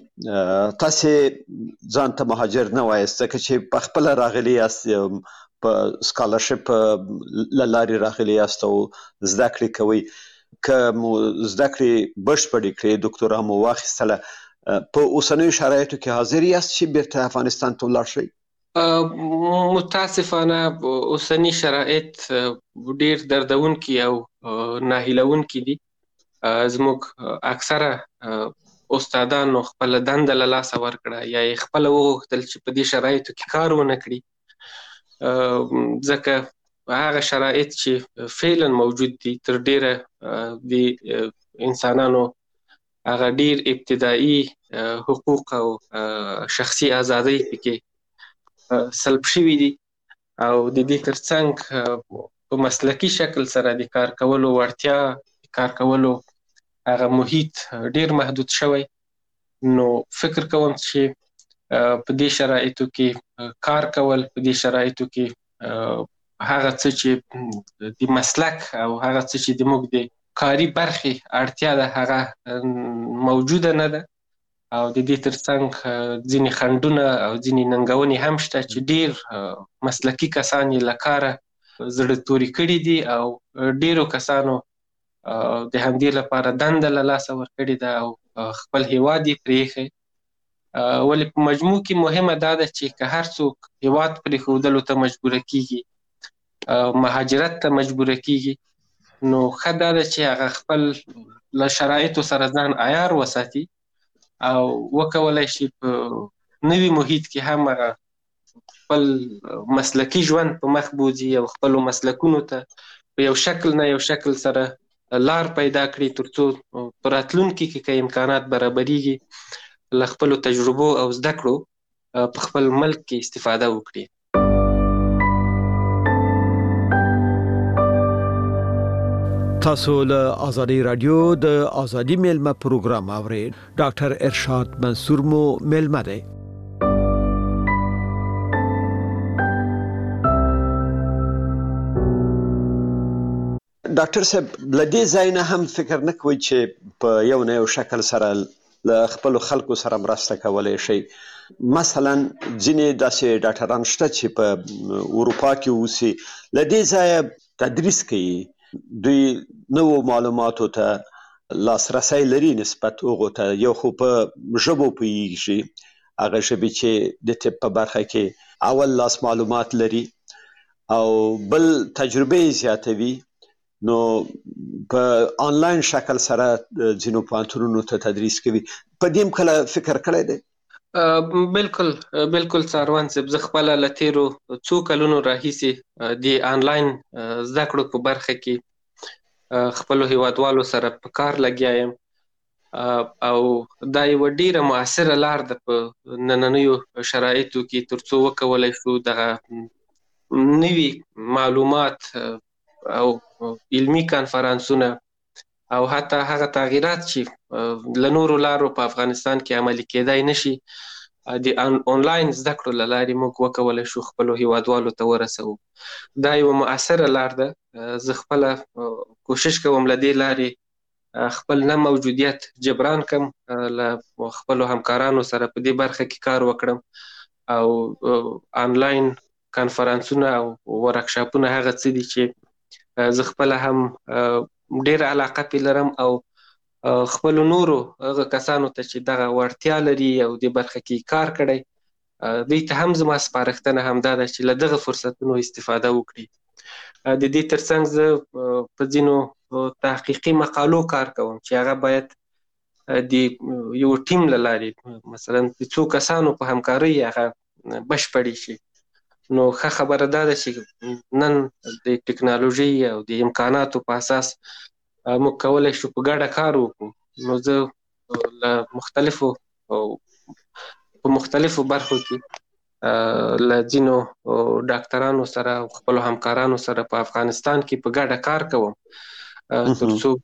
تاسې ځان ته مهاجر نه وایاست ځکه چې په خپله راغلي یاست، په سکالرشپ له لارې راغلي یاست او زده کړې کوئ. که مو زده کړې بشپړې کړې، دکتورا مو واخیستله، په اوسنیو شرایطو کې حاضر یاست چې بیرته افغانستان ته ولاړ شئ؟ متاسفانه اوسنی شرایط ډیر دردونکي او ناهیلونکي دي. زموږ اکثره استادانو خپل دنده له لاسه ورکړه یا یې خپله وغوښتل چې په دې شرایطو کې کار ونه کړي، ځکه هغه شرایط چې فعلا موجود دي تر ډیره د انسانانو هغه ډیر ابتدایي حقوق او شخصي ازادۍ پکې سلب شوي دي او د دې ترڅنګ په مسلکي شکل سره د کار کولو وړتیا، کار کولو هغه محیط ډیر محدود شوی. نو فکر کوم چې په دې شرایطو کې کار کول، په دې شرایطو کې هغه څه چې د مسلک او هغه څه چې د موږ د کاري برخې اړتیا ده هغه موجوده نه ده او د دې ترڅنګ ځینې خنډونه او ځینې ننګونې هم شته چې ډیر مسلکي کسان یې له کاره زړه توري کړي دي او ډیرو کسانو د همدې لپاره دنده له لاسه ورکړې ده او خپل هیواد یې پرېښی. ولې په مجموع کې مهمه دا ده چې که هر څوک هیواد پرېښودلو ته مجبوره کیږي، مهاجرت ته مجبور کیږي نو خدا د چې هغه خپل له شرایطو سره ځان عیار وساتي او وکولای شي په نوي محیط کې هم هغه خپل مسلکی ژوند په مخ بوځي او خپل مسلکونو ته په یو شکل نه یو شکل سره لار پیدا کړي ترڅو په راتلونکي کې امکانات برابرېږي له خپلو تجربو او زده کړو په خپل ملک کې استفاده وکړي. تاسو له آزادي رادیو د آزادي میلمه پروګرام اورئ. ډاکټر ارشاد منصور مو میلمه دی. ډاکټر صاحب لدې ځای نه هم فکر نه کوئ چې په یو نه یو شکل سره له خپلو خلکو سره مرسته کولی شئ؟ مثلا ځینې داسې ډاکټران شته چې په اروپا کې اوسي لدې ځایه تدریس کوي، دوی نوو معلوماتو ته لاسرسی لري نسبت هغو ته، یو خو په ژبو پوهیږي هغه ژبې چې د طب په برخه کې اول لاس معلومات لري او بل تجربه زیاتوي، نو په آنلاین شکل سره ځینو پوهنتونونو ته تدریس کوي. په دې هم کله فکر کړی دی؟ بالکل څاروان صاحب، زه خپله له تېرو څو کلونو راهیسې د آنلاین زده کړو په برخه کې خپلو هیوادوالو سره په کار لګیا یم او دا یوه ډیره مؤثره لار ده په نننیو شرایطو کې ترڅو وکولی شو دغه نوي معلومات او علمي کانفرانسونه او حتی هغه تغییرات چې له نورو لارو په افغانستان کې عملي کېدای نشي د آنلاین زده کړو له لارې موږ وکولی شو خپلو هیوادوالو ته ورسوو. دا یوه مؤثره لار ده. زه خپله کوشش کوم له دې لارې خپل نه موجودیت جبران کم، له خپلو همکارانو سره په دې برخه کې کار وکړم او آنلاین کانفرانسونه او ورکشاپونه هغه څه دي چې زه خپله هم ډېره علاقه پې لرم او خپلو نورو هغه کسانو ته چې دغه وړتیا لري او دې برخه کې کار کړی دوی ته هم زما سپارښتنه همدا ده چې له دغه فرصتونو استفاده وکړي. د دې ترڅنګ زه په ځینو تحقیقي مقالو کار کوم چې هغه باید د یو ټیم له لارې مثلا د څو کسانو په همکارۍ هغه بشپړې شي. نو ښه خبره دا ده چې نن د ټکنالوژي او د امکاناتو په اساس موږ کولی شو په ګډه کار وکړو. نو زه له مختلفو برخو کې له ځینو ډاکټرانو سره او خپلو همکارانو سره په افغانستان کې په ګډه کار کوم ترڅو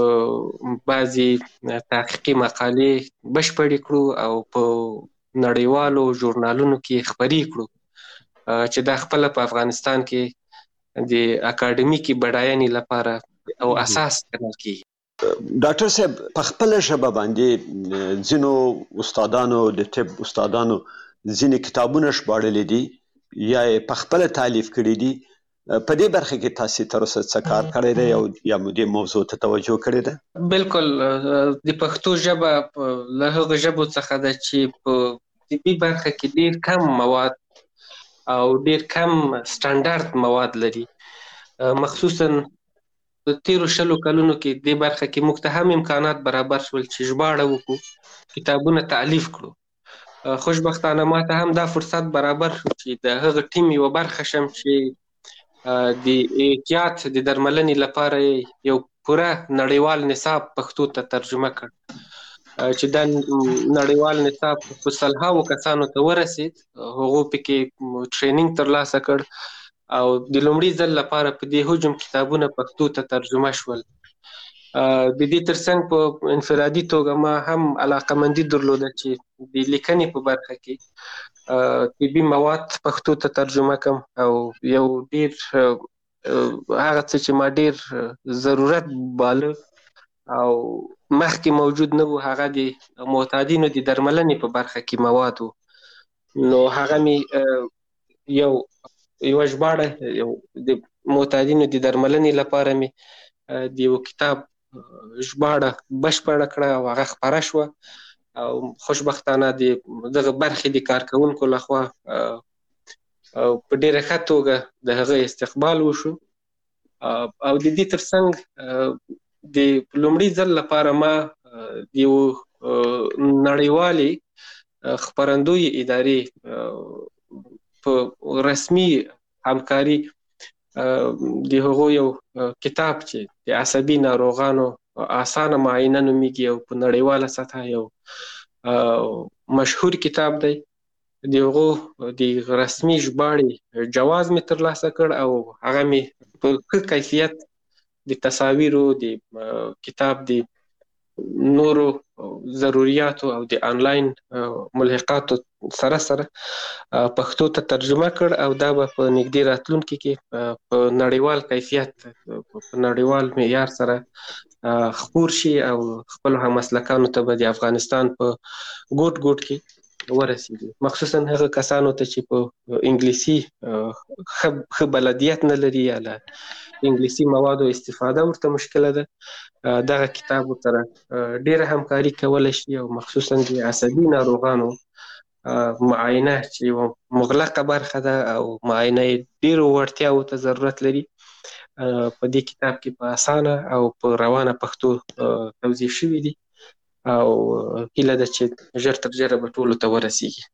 بعضې تحقیقي مقالې بشپړې کړو او په نړیوالو ژورنالونو کې خپرې کړو چې دا خپله په افغانستان کې د اکاډمیکي بډاینې لپاره او اساس ګڼل کېږي. ډاکټر صاحب په خپله ژبه باندې ځینو استادانو د طب استادانو ځینې کتابونه ژباړلي دي یا یې په خپله تالیف کړي دي. په دې برخه کې تاسې تر اوسه څه کار کړی دی او یا مو دې موضوع ته توجه کړې ده؟ بالکل د پښتو ژبه له هغو ژبو څخه ده چې په طبي برخه کې ډېر کم مواد او ډېر کم سټانډرد مواد لري. مخصوصا د تیرو 20 کلونو کې دې برخه کې موږ ته هم امکانات برابر شول چې ژباړه وکړو، کتابونه تالیف کړو. خوشبختانه ما ته هم دا فرصت برابر شو چې د هغه ټیم یوه برخه شم چې د احتیاط د درملنې لپاره یو پوره نړیوال نصاب پښتو ته ترجمه کړ چې دا نړیوال نصاب په سلهاوو کسانو ته ورسید. هغو پکې ټرینینګ ترلاسه کړ او د لومړي ځل لپاره په دې حجم کتابونه پښتو ته ترجمه شول. د دې ترڅنګ په انفرادي توګه ما هم علاقمندي درلوده چې د لیکنې په برخه کې طبي مواد پښتو ته ترجمه کړم او یو ډېر هغه څه چې ما ډېر ضرورت باله او مخکې موجود نه و هغه د معتادینو د درملنې په برخه کې مواد و. نو هغه مې یوه ژباړه د معتادینو د درملنې لپاره مې د یو کتاب ژباړه بشپړه کړه او هغه خپره شوه او خوشبختانه د دغه برخې د کارکوونکو لخوا په ډیره ښه توګه د هغه استقبال وشو او د دې ترڅنګ د لومړي ځل لپاره ما د یو نړیوالې خپرندوی ادارې په رسمي همکاري د هغو یو کتاب چې د عصبي ناروغانو اسانه معاینه نومیږي او په نړیواله سطح یو مشهور کتاب دی، د هغو د رسمي ژباړې جواز مې ترلاسه کړ او هغه مې په ښه کیفیت د تصاویرو د کتاب د نورو ضرورياتو او د انلاین ملحقاتو سره پښتو ته ترجمه کړ او دا به په نږدې راتلونکي کې په نړیوال کیفیت په نړیوال معیار سره خپور شي او خپل همسلکانو ته به د افغانستان په ګوټ ګوټ کې ورسیږي، مخصوصا هغه کسانو ته چې په انګلیسي ښه بلدیت نه لري یا له انګلیسي موادو استفاده ورته مشکله ده. دغه کتاب سره ډیره همکاري کولی شي او مخصوصا د عصبي ناروغانو معاینه چې یوه مغلقه برخه ده او معاینه یې ډیرو وړتیاوو ته ضرورت لري په دې کتاب کې په اسانه او په روانه پښتو توضیح شوي دي او هیله ده چې ژر تر ژره به ټولو ته ورسیږي.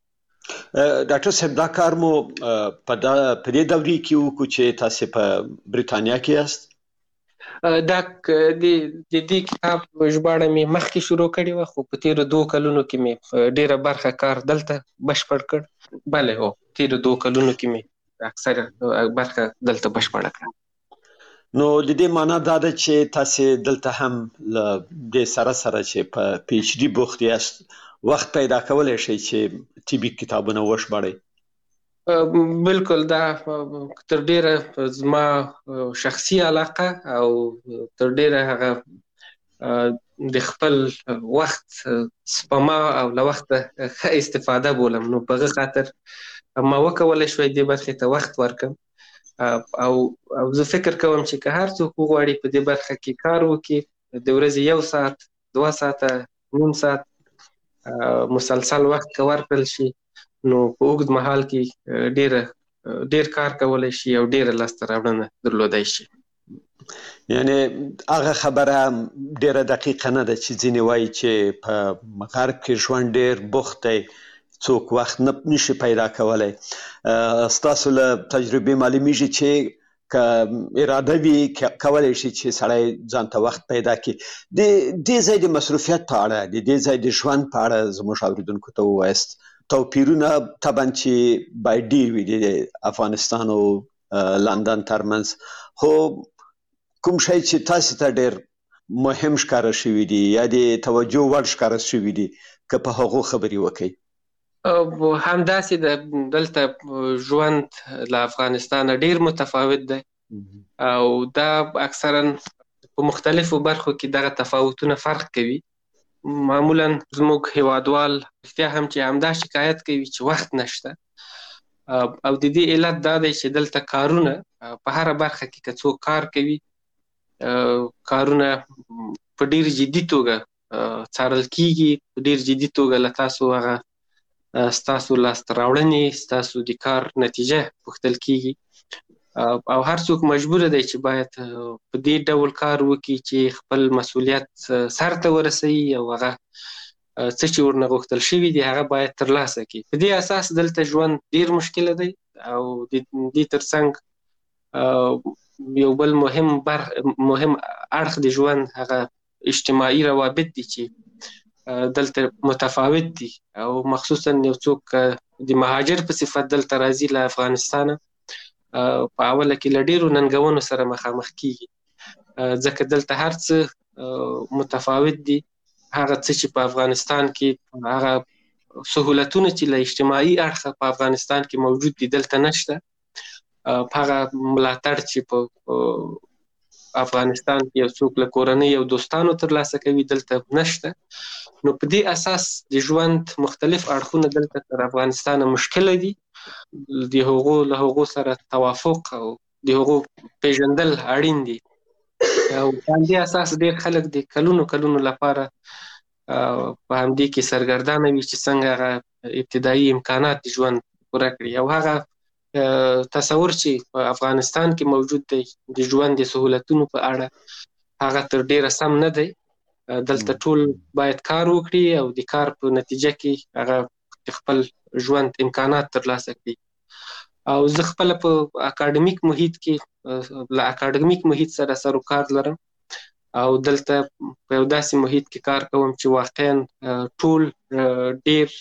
ډاکټر صاحب دا کار مو په دې دورې کې وکړو چې تاسې په بریتانیا کې یاست؟ دا د دې کتاب ژباړه مې مخکې شروع کړې وه خو په تېرو 2 کلونو کې مې ډېره برخه کار دلته بشپړ کړ. بله هو تېرو 2 کلونو کې مې اکثره برخه دلته بشپړه کړه. نو د دې معنا دا ده چې تاسې دلته هم له دې سره چې په پی ایچ ډي بوخت یاست وخت پیدا کولی شئ چې طبي کتابونه وژباړئ؟ بالکل دا تر ډیره زما شخصي علاقه او تر ډیره هغه د خپل وخت سپما او له وخته ښه استفاده بولم، نو په هغه خاطر ما وکولی شوی دې برخې ته وخت ورکړم او زه فکر کوم چې که هر څوک وغواړي په دې برخه کې کار وکړي د ورځې 1 ساعت 2 ساعته نیم ساعت مسلسل وخت که ورکړل شي نو په اوږد مهال کې ډیر کار کولی شي او ډیره لاسته راوړنه درلودی شي. یعنی هغه خبره ډیره دقیقه نه ده چې ځینې وایي چې په غرب کې ژوند ډیر بوخت دی څوک وخت نشي پیدا کولی. ستاسو له تجربې معلومیږي چې که اراده وي کولی شي چې سړی ځان ته وخت پیدا کړي. د دې ځای د مصروفیت په اړه د دې ځای د ژوند په اړه زموږ اورېدونکو ته ووایاست. توپیرونه طبعا چې باید ډېر وي د افغانستان او لندن ترمنځ، خو کوم شی چې تاسې ته ډېر مهم ښکاره شوي دي یا د توجه وړ ښکاره شوي دي که په هغو خبرې وکړئ؟ همداسې دلته ژوند له افغانستان ډیر متفاوت دی او دا اکثرا په مختلفو برخو کې دغه تفاوتونه فرق کوي. معمولا زموږ هیوادوال رښتیا هم چې همدا شکایت کوي چې وخت نشته او د دې علت دا دی چې دلته کارونه په هره برخه کې که څوک کار کوي کارونه په ډیر جدي توګه څارل کیږي، په ډیر جدي توګه له تاسو هغه ستاسو لاسته راوړنې ستاسو د کار نتیجه پوښتل کیږي او هر څوک مجبور دی چې باید په دې ډول کار وکړي چې خپل مسؤلیت سرته ورسوي او هغه څه چې ورنه غوښتل شوي دي هغه باید ترلاسه کړي. په دې اساس دلته ژوند ډیر مشکله دی او د دې ترڅنګ یو بل مهم اړخ د ژوند هغه اجتماعي روابط دي چې دلته متفاوت دي او مخصوصا یو څوک د مهاجر په صفت دلته راځي له افغانستانه په اوله کې له ډیرو ننګونو سره مخامخ کیږي ځکه دلته هر څه متفاوت دي. هغه څه چې په افغانستان کې هغه سهولتونه چې له اجتماعي اړخه په افغانستان کې موجود دي دلته نشته. هغه ملاتړ چې په افغانستان کې یو څوک له کورنۍ او دوستانو ترلاسه کوي دلته نشته. نو په دې اساس د ژوند مختلف اړخونه دلته تر افغانستان مشکله دي. د هغو سره توافق او د هغو پیژندل اړین دي او په دې اساس ډېر خلک د کلونو لپاره په همدې کې سرګردانه وي چې څنګه هغه ابتدایي امکانات د ژوند پوره کړي او هغه تصور چې په افغانستان کې موجود دی د ژوند د سهولتونو په اړه هغه تر ډیره سم نه دی. دلته ټول باید کار وکړي او د کار په نتیجه کې هغه خپل ژوند امکانات ترلاسه کړي. او زه خپل په اکاډمیک محیط کې له اکاډمیک محیط سره سروکار لرم او دلته په یو داسې محیط کې کار کوم چې واقعا ټول ډیر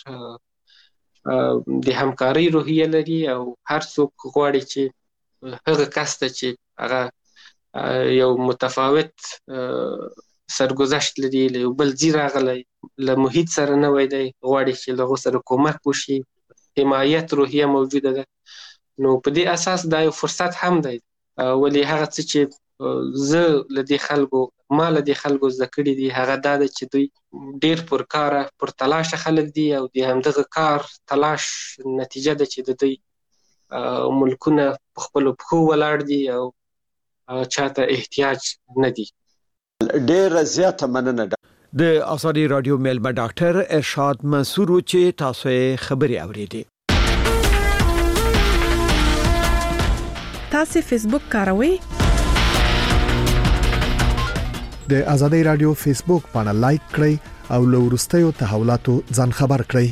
د همکارۍ روحیه لري او هر څوک غواړي چې هغه کس ته چې هغه یو متفاوت سرګذشت لري، له یو بل ځای راغلی، له محیط سره نوی دی، غواړي چې له هغو سره کومک وشي، حمایت روحیه موجوده ده. نو په دې اساس دا یو فرصت هم دی. ولې هغه څه چې زه له دې خلکو ما له دې خلکو زده کړي دي هغه دا ده چې دوی ډیر پر کاره پر تلاشه خلک دي او د همدغه کار تلاش نتیجه ده چې د دوی ملکونه په خپلو پښو ولاړ دي او چاته احتیاج نه دي. ډیره زیاته مننه. د آزادي رادیو میلمه ډاکټر ارشاد منصور چې تاسو یې خبري اوریدي. تاسو فیسبوک کاروئ؟ د آزادي رادیو فیسبوک باندې لایک کړئ او له وروستیو تحولاتو ځان خبر کړئ.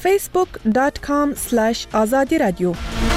facebook.com/azadiradio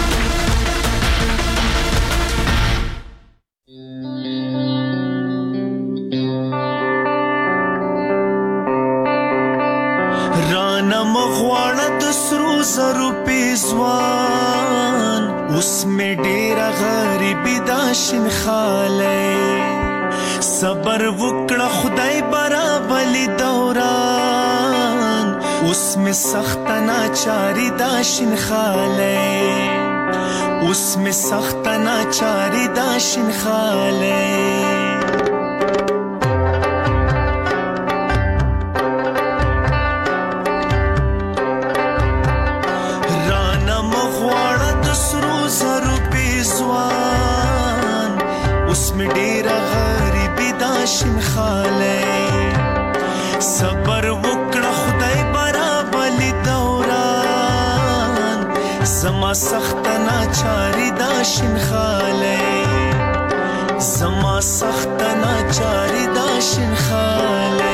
رانا مغواړه د سرو زرو پیزوان اوس می ډیره غریبی دا شین خاله صبر وکړه خدای برابلی دوران اوس می سخت ناچاری دا شین خاله اوس می سخت ناچاری دا شین خاله شین خاله صبر وکړه خدای برابلی دوران زما سخت ناچاری دا شین خاله زما سخت ناچاری دا شین خاله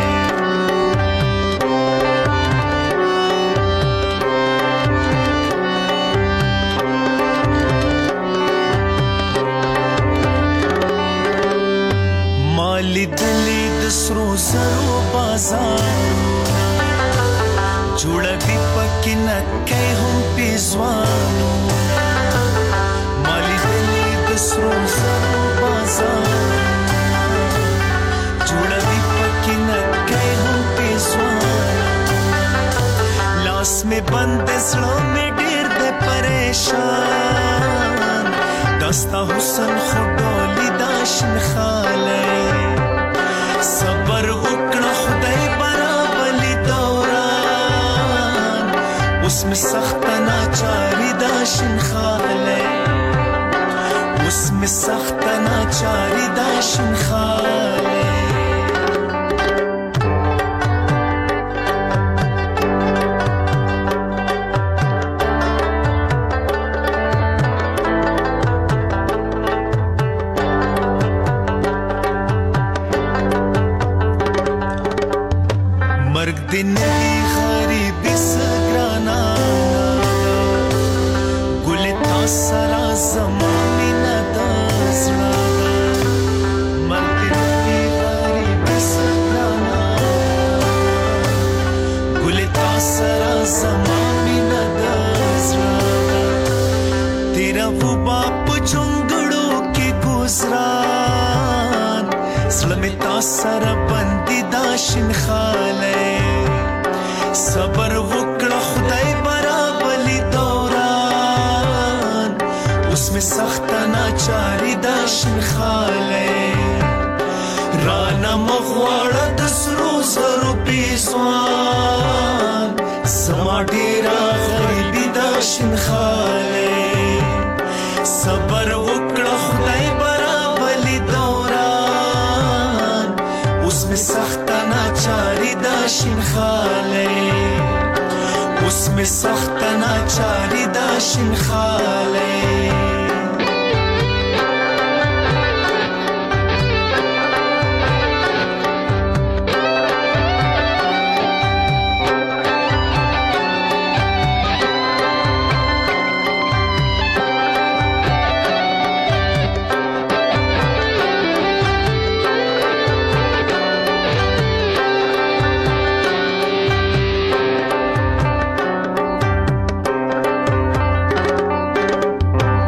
لیدلی د سرو زرو بازارونه جوړوي پکې نکۍ هم پیزوانونه ما لیدلی د سرو زرو بازارونه جوړوي پکې نکۍ هم پیزوانونه لاس مې بند زړه مې ډېر دی پریشان دستا حسن خو ډولي دا شین خاله صبر وکړه خدای برابلی دوران اوس می سخت ناچاری دا شین خاله اوس می سخت ناچاری دا شین خاله دنی غریبی سگرانا گل تاسرا زمانی ندازلا مرد دنی غریبی سگرانا گل تاسرا زمانی ندازلا تیرا وہ باپ جنگڑوں کی گزران سلمی تاسرا بندی داشن خاله صبر وکړه خدای برابلی دوران اوس می سخت ناچاری دا شین خاله رانا مغواړه د سرو زرو پیزوان زما ډیره غریبی دا شین خاله صبر وکړه خدای برابلی دوران اوس می سخت ناچاری دا شین خاله اوس می سخت ناچاری دا شین خاله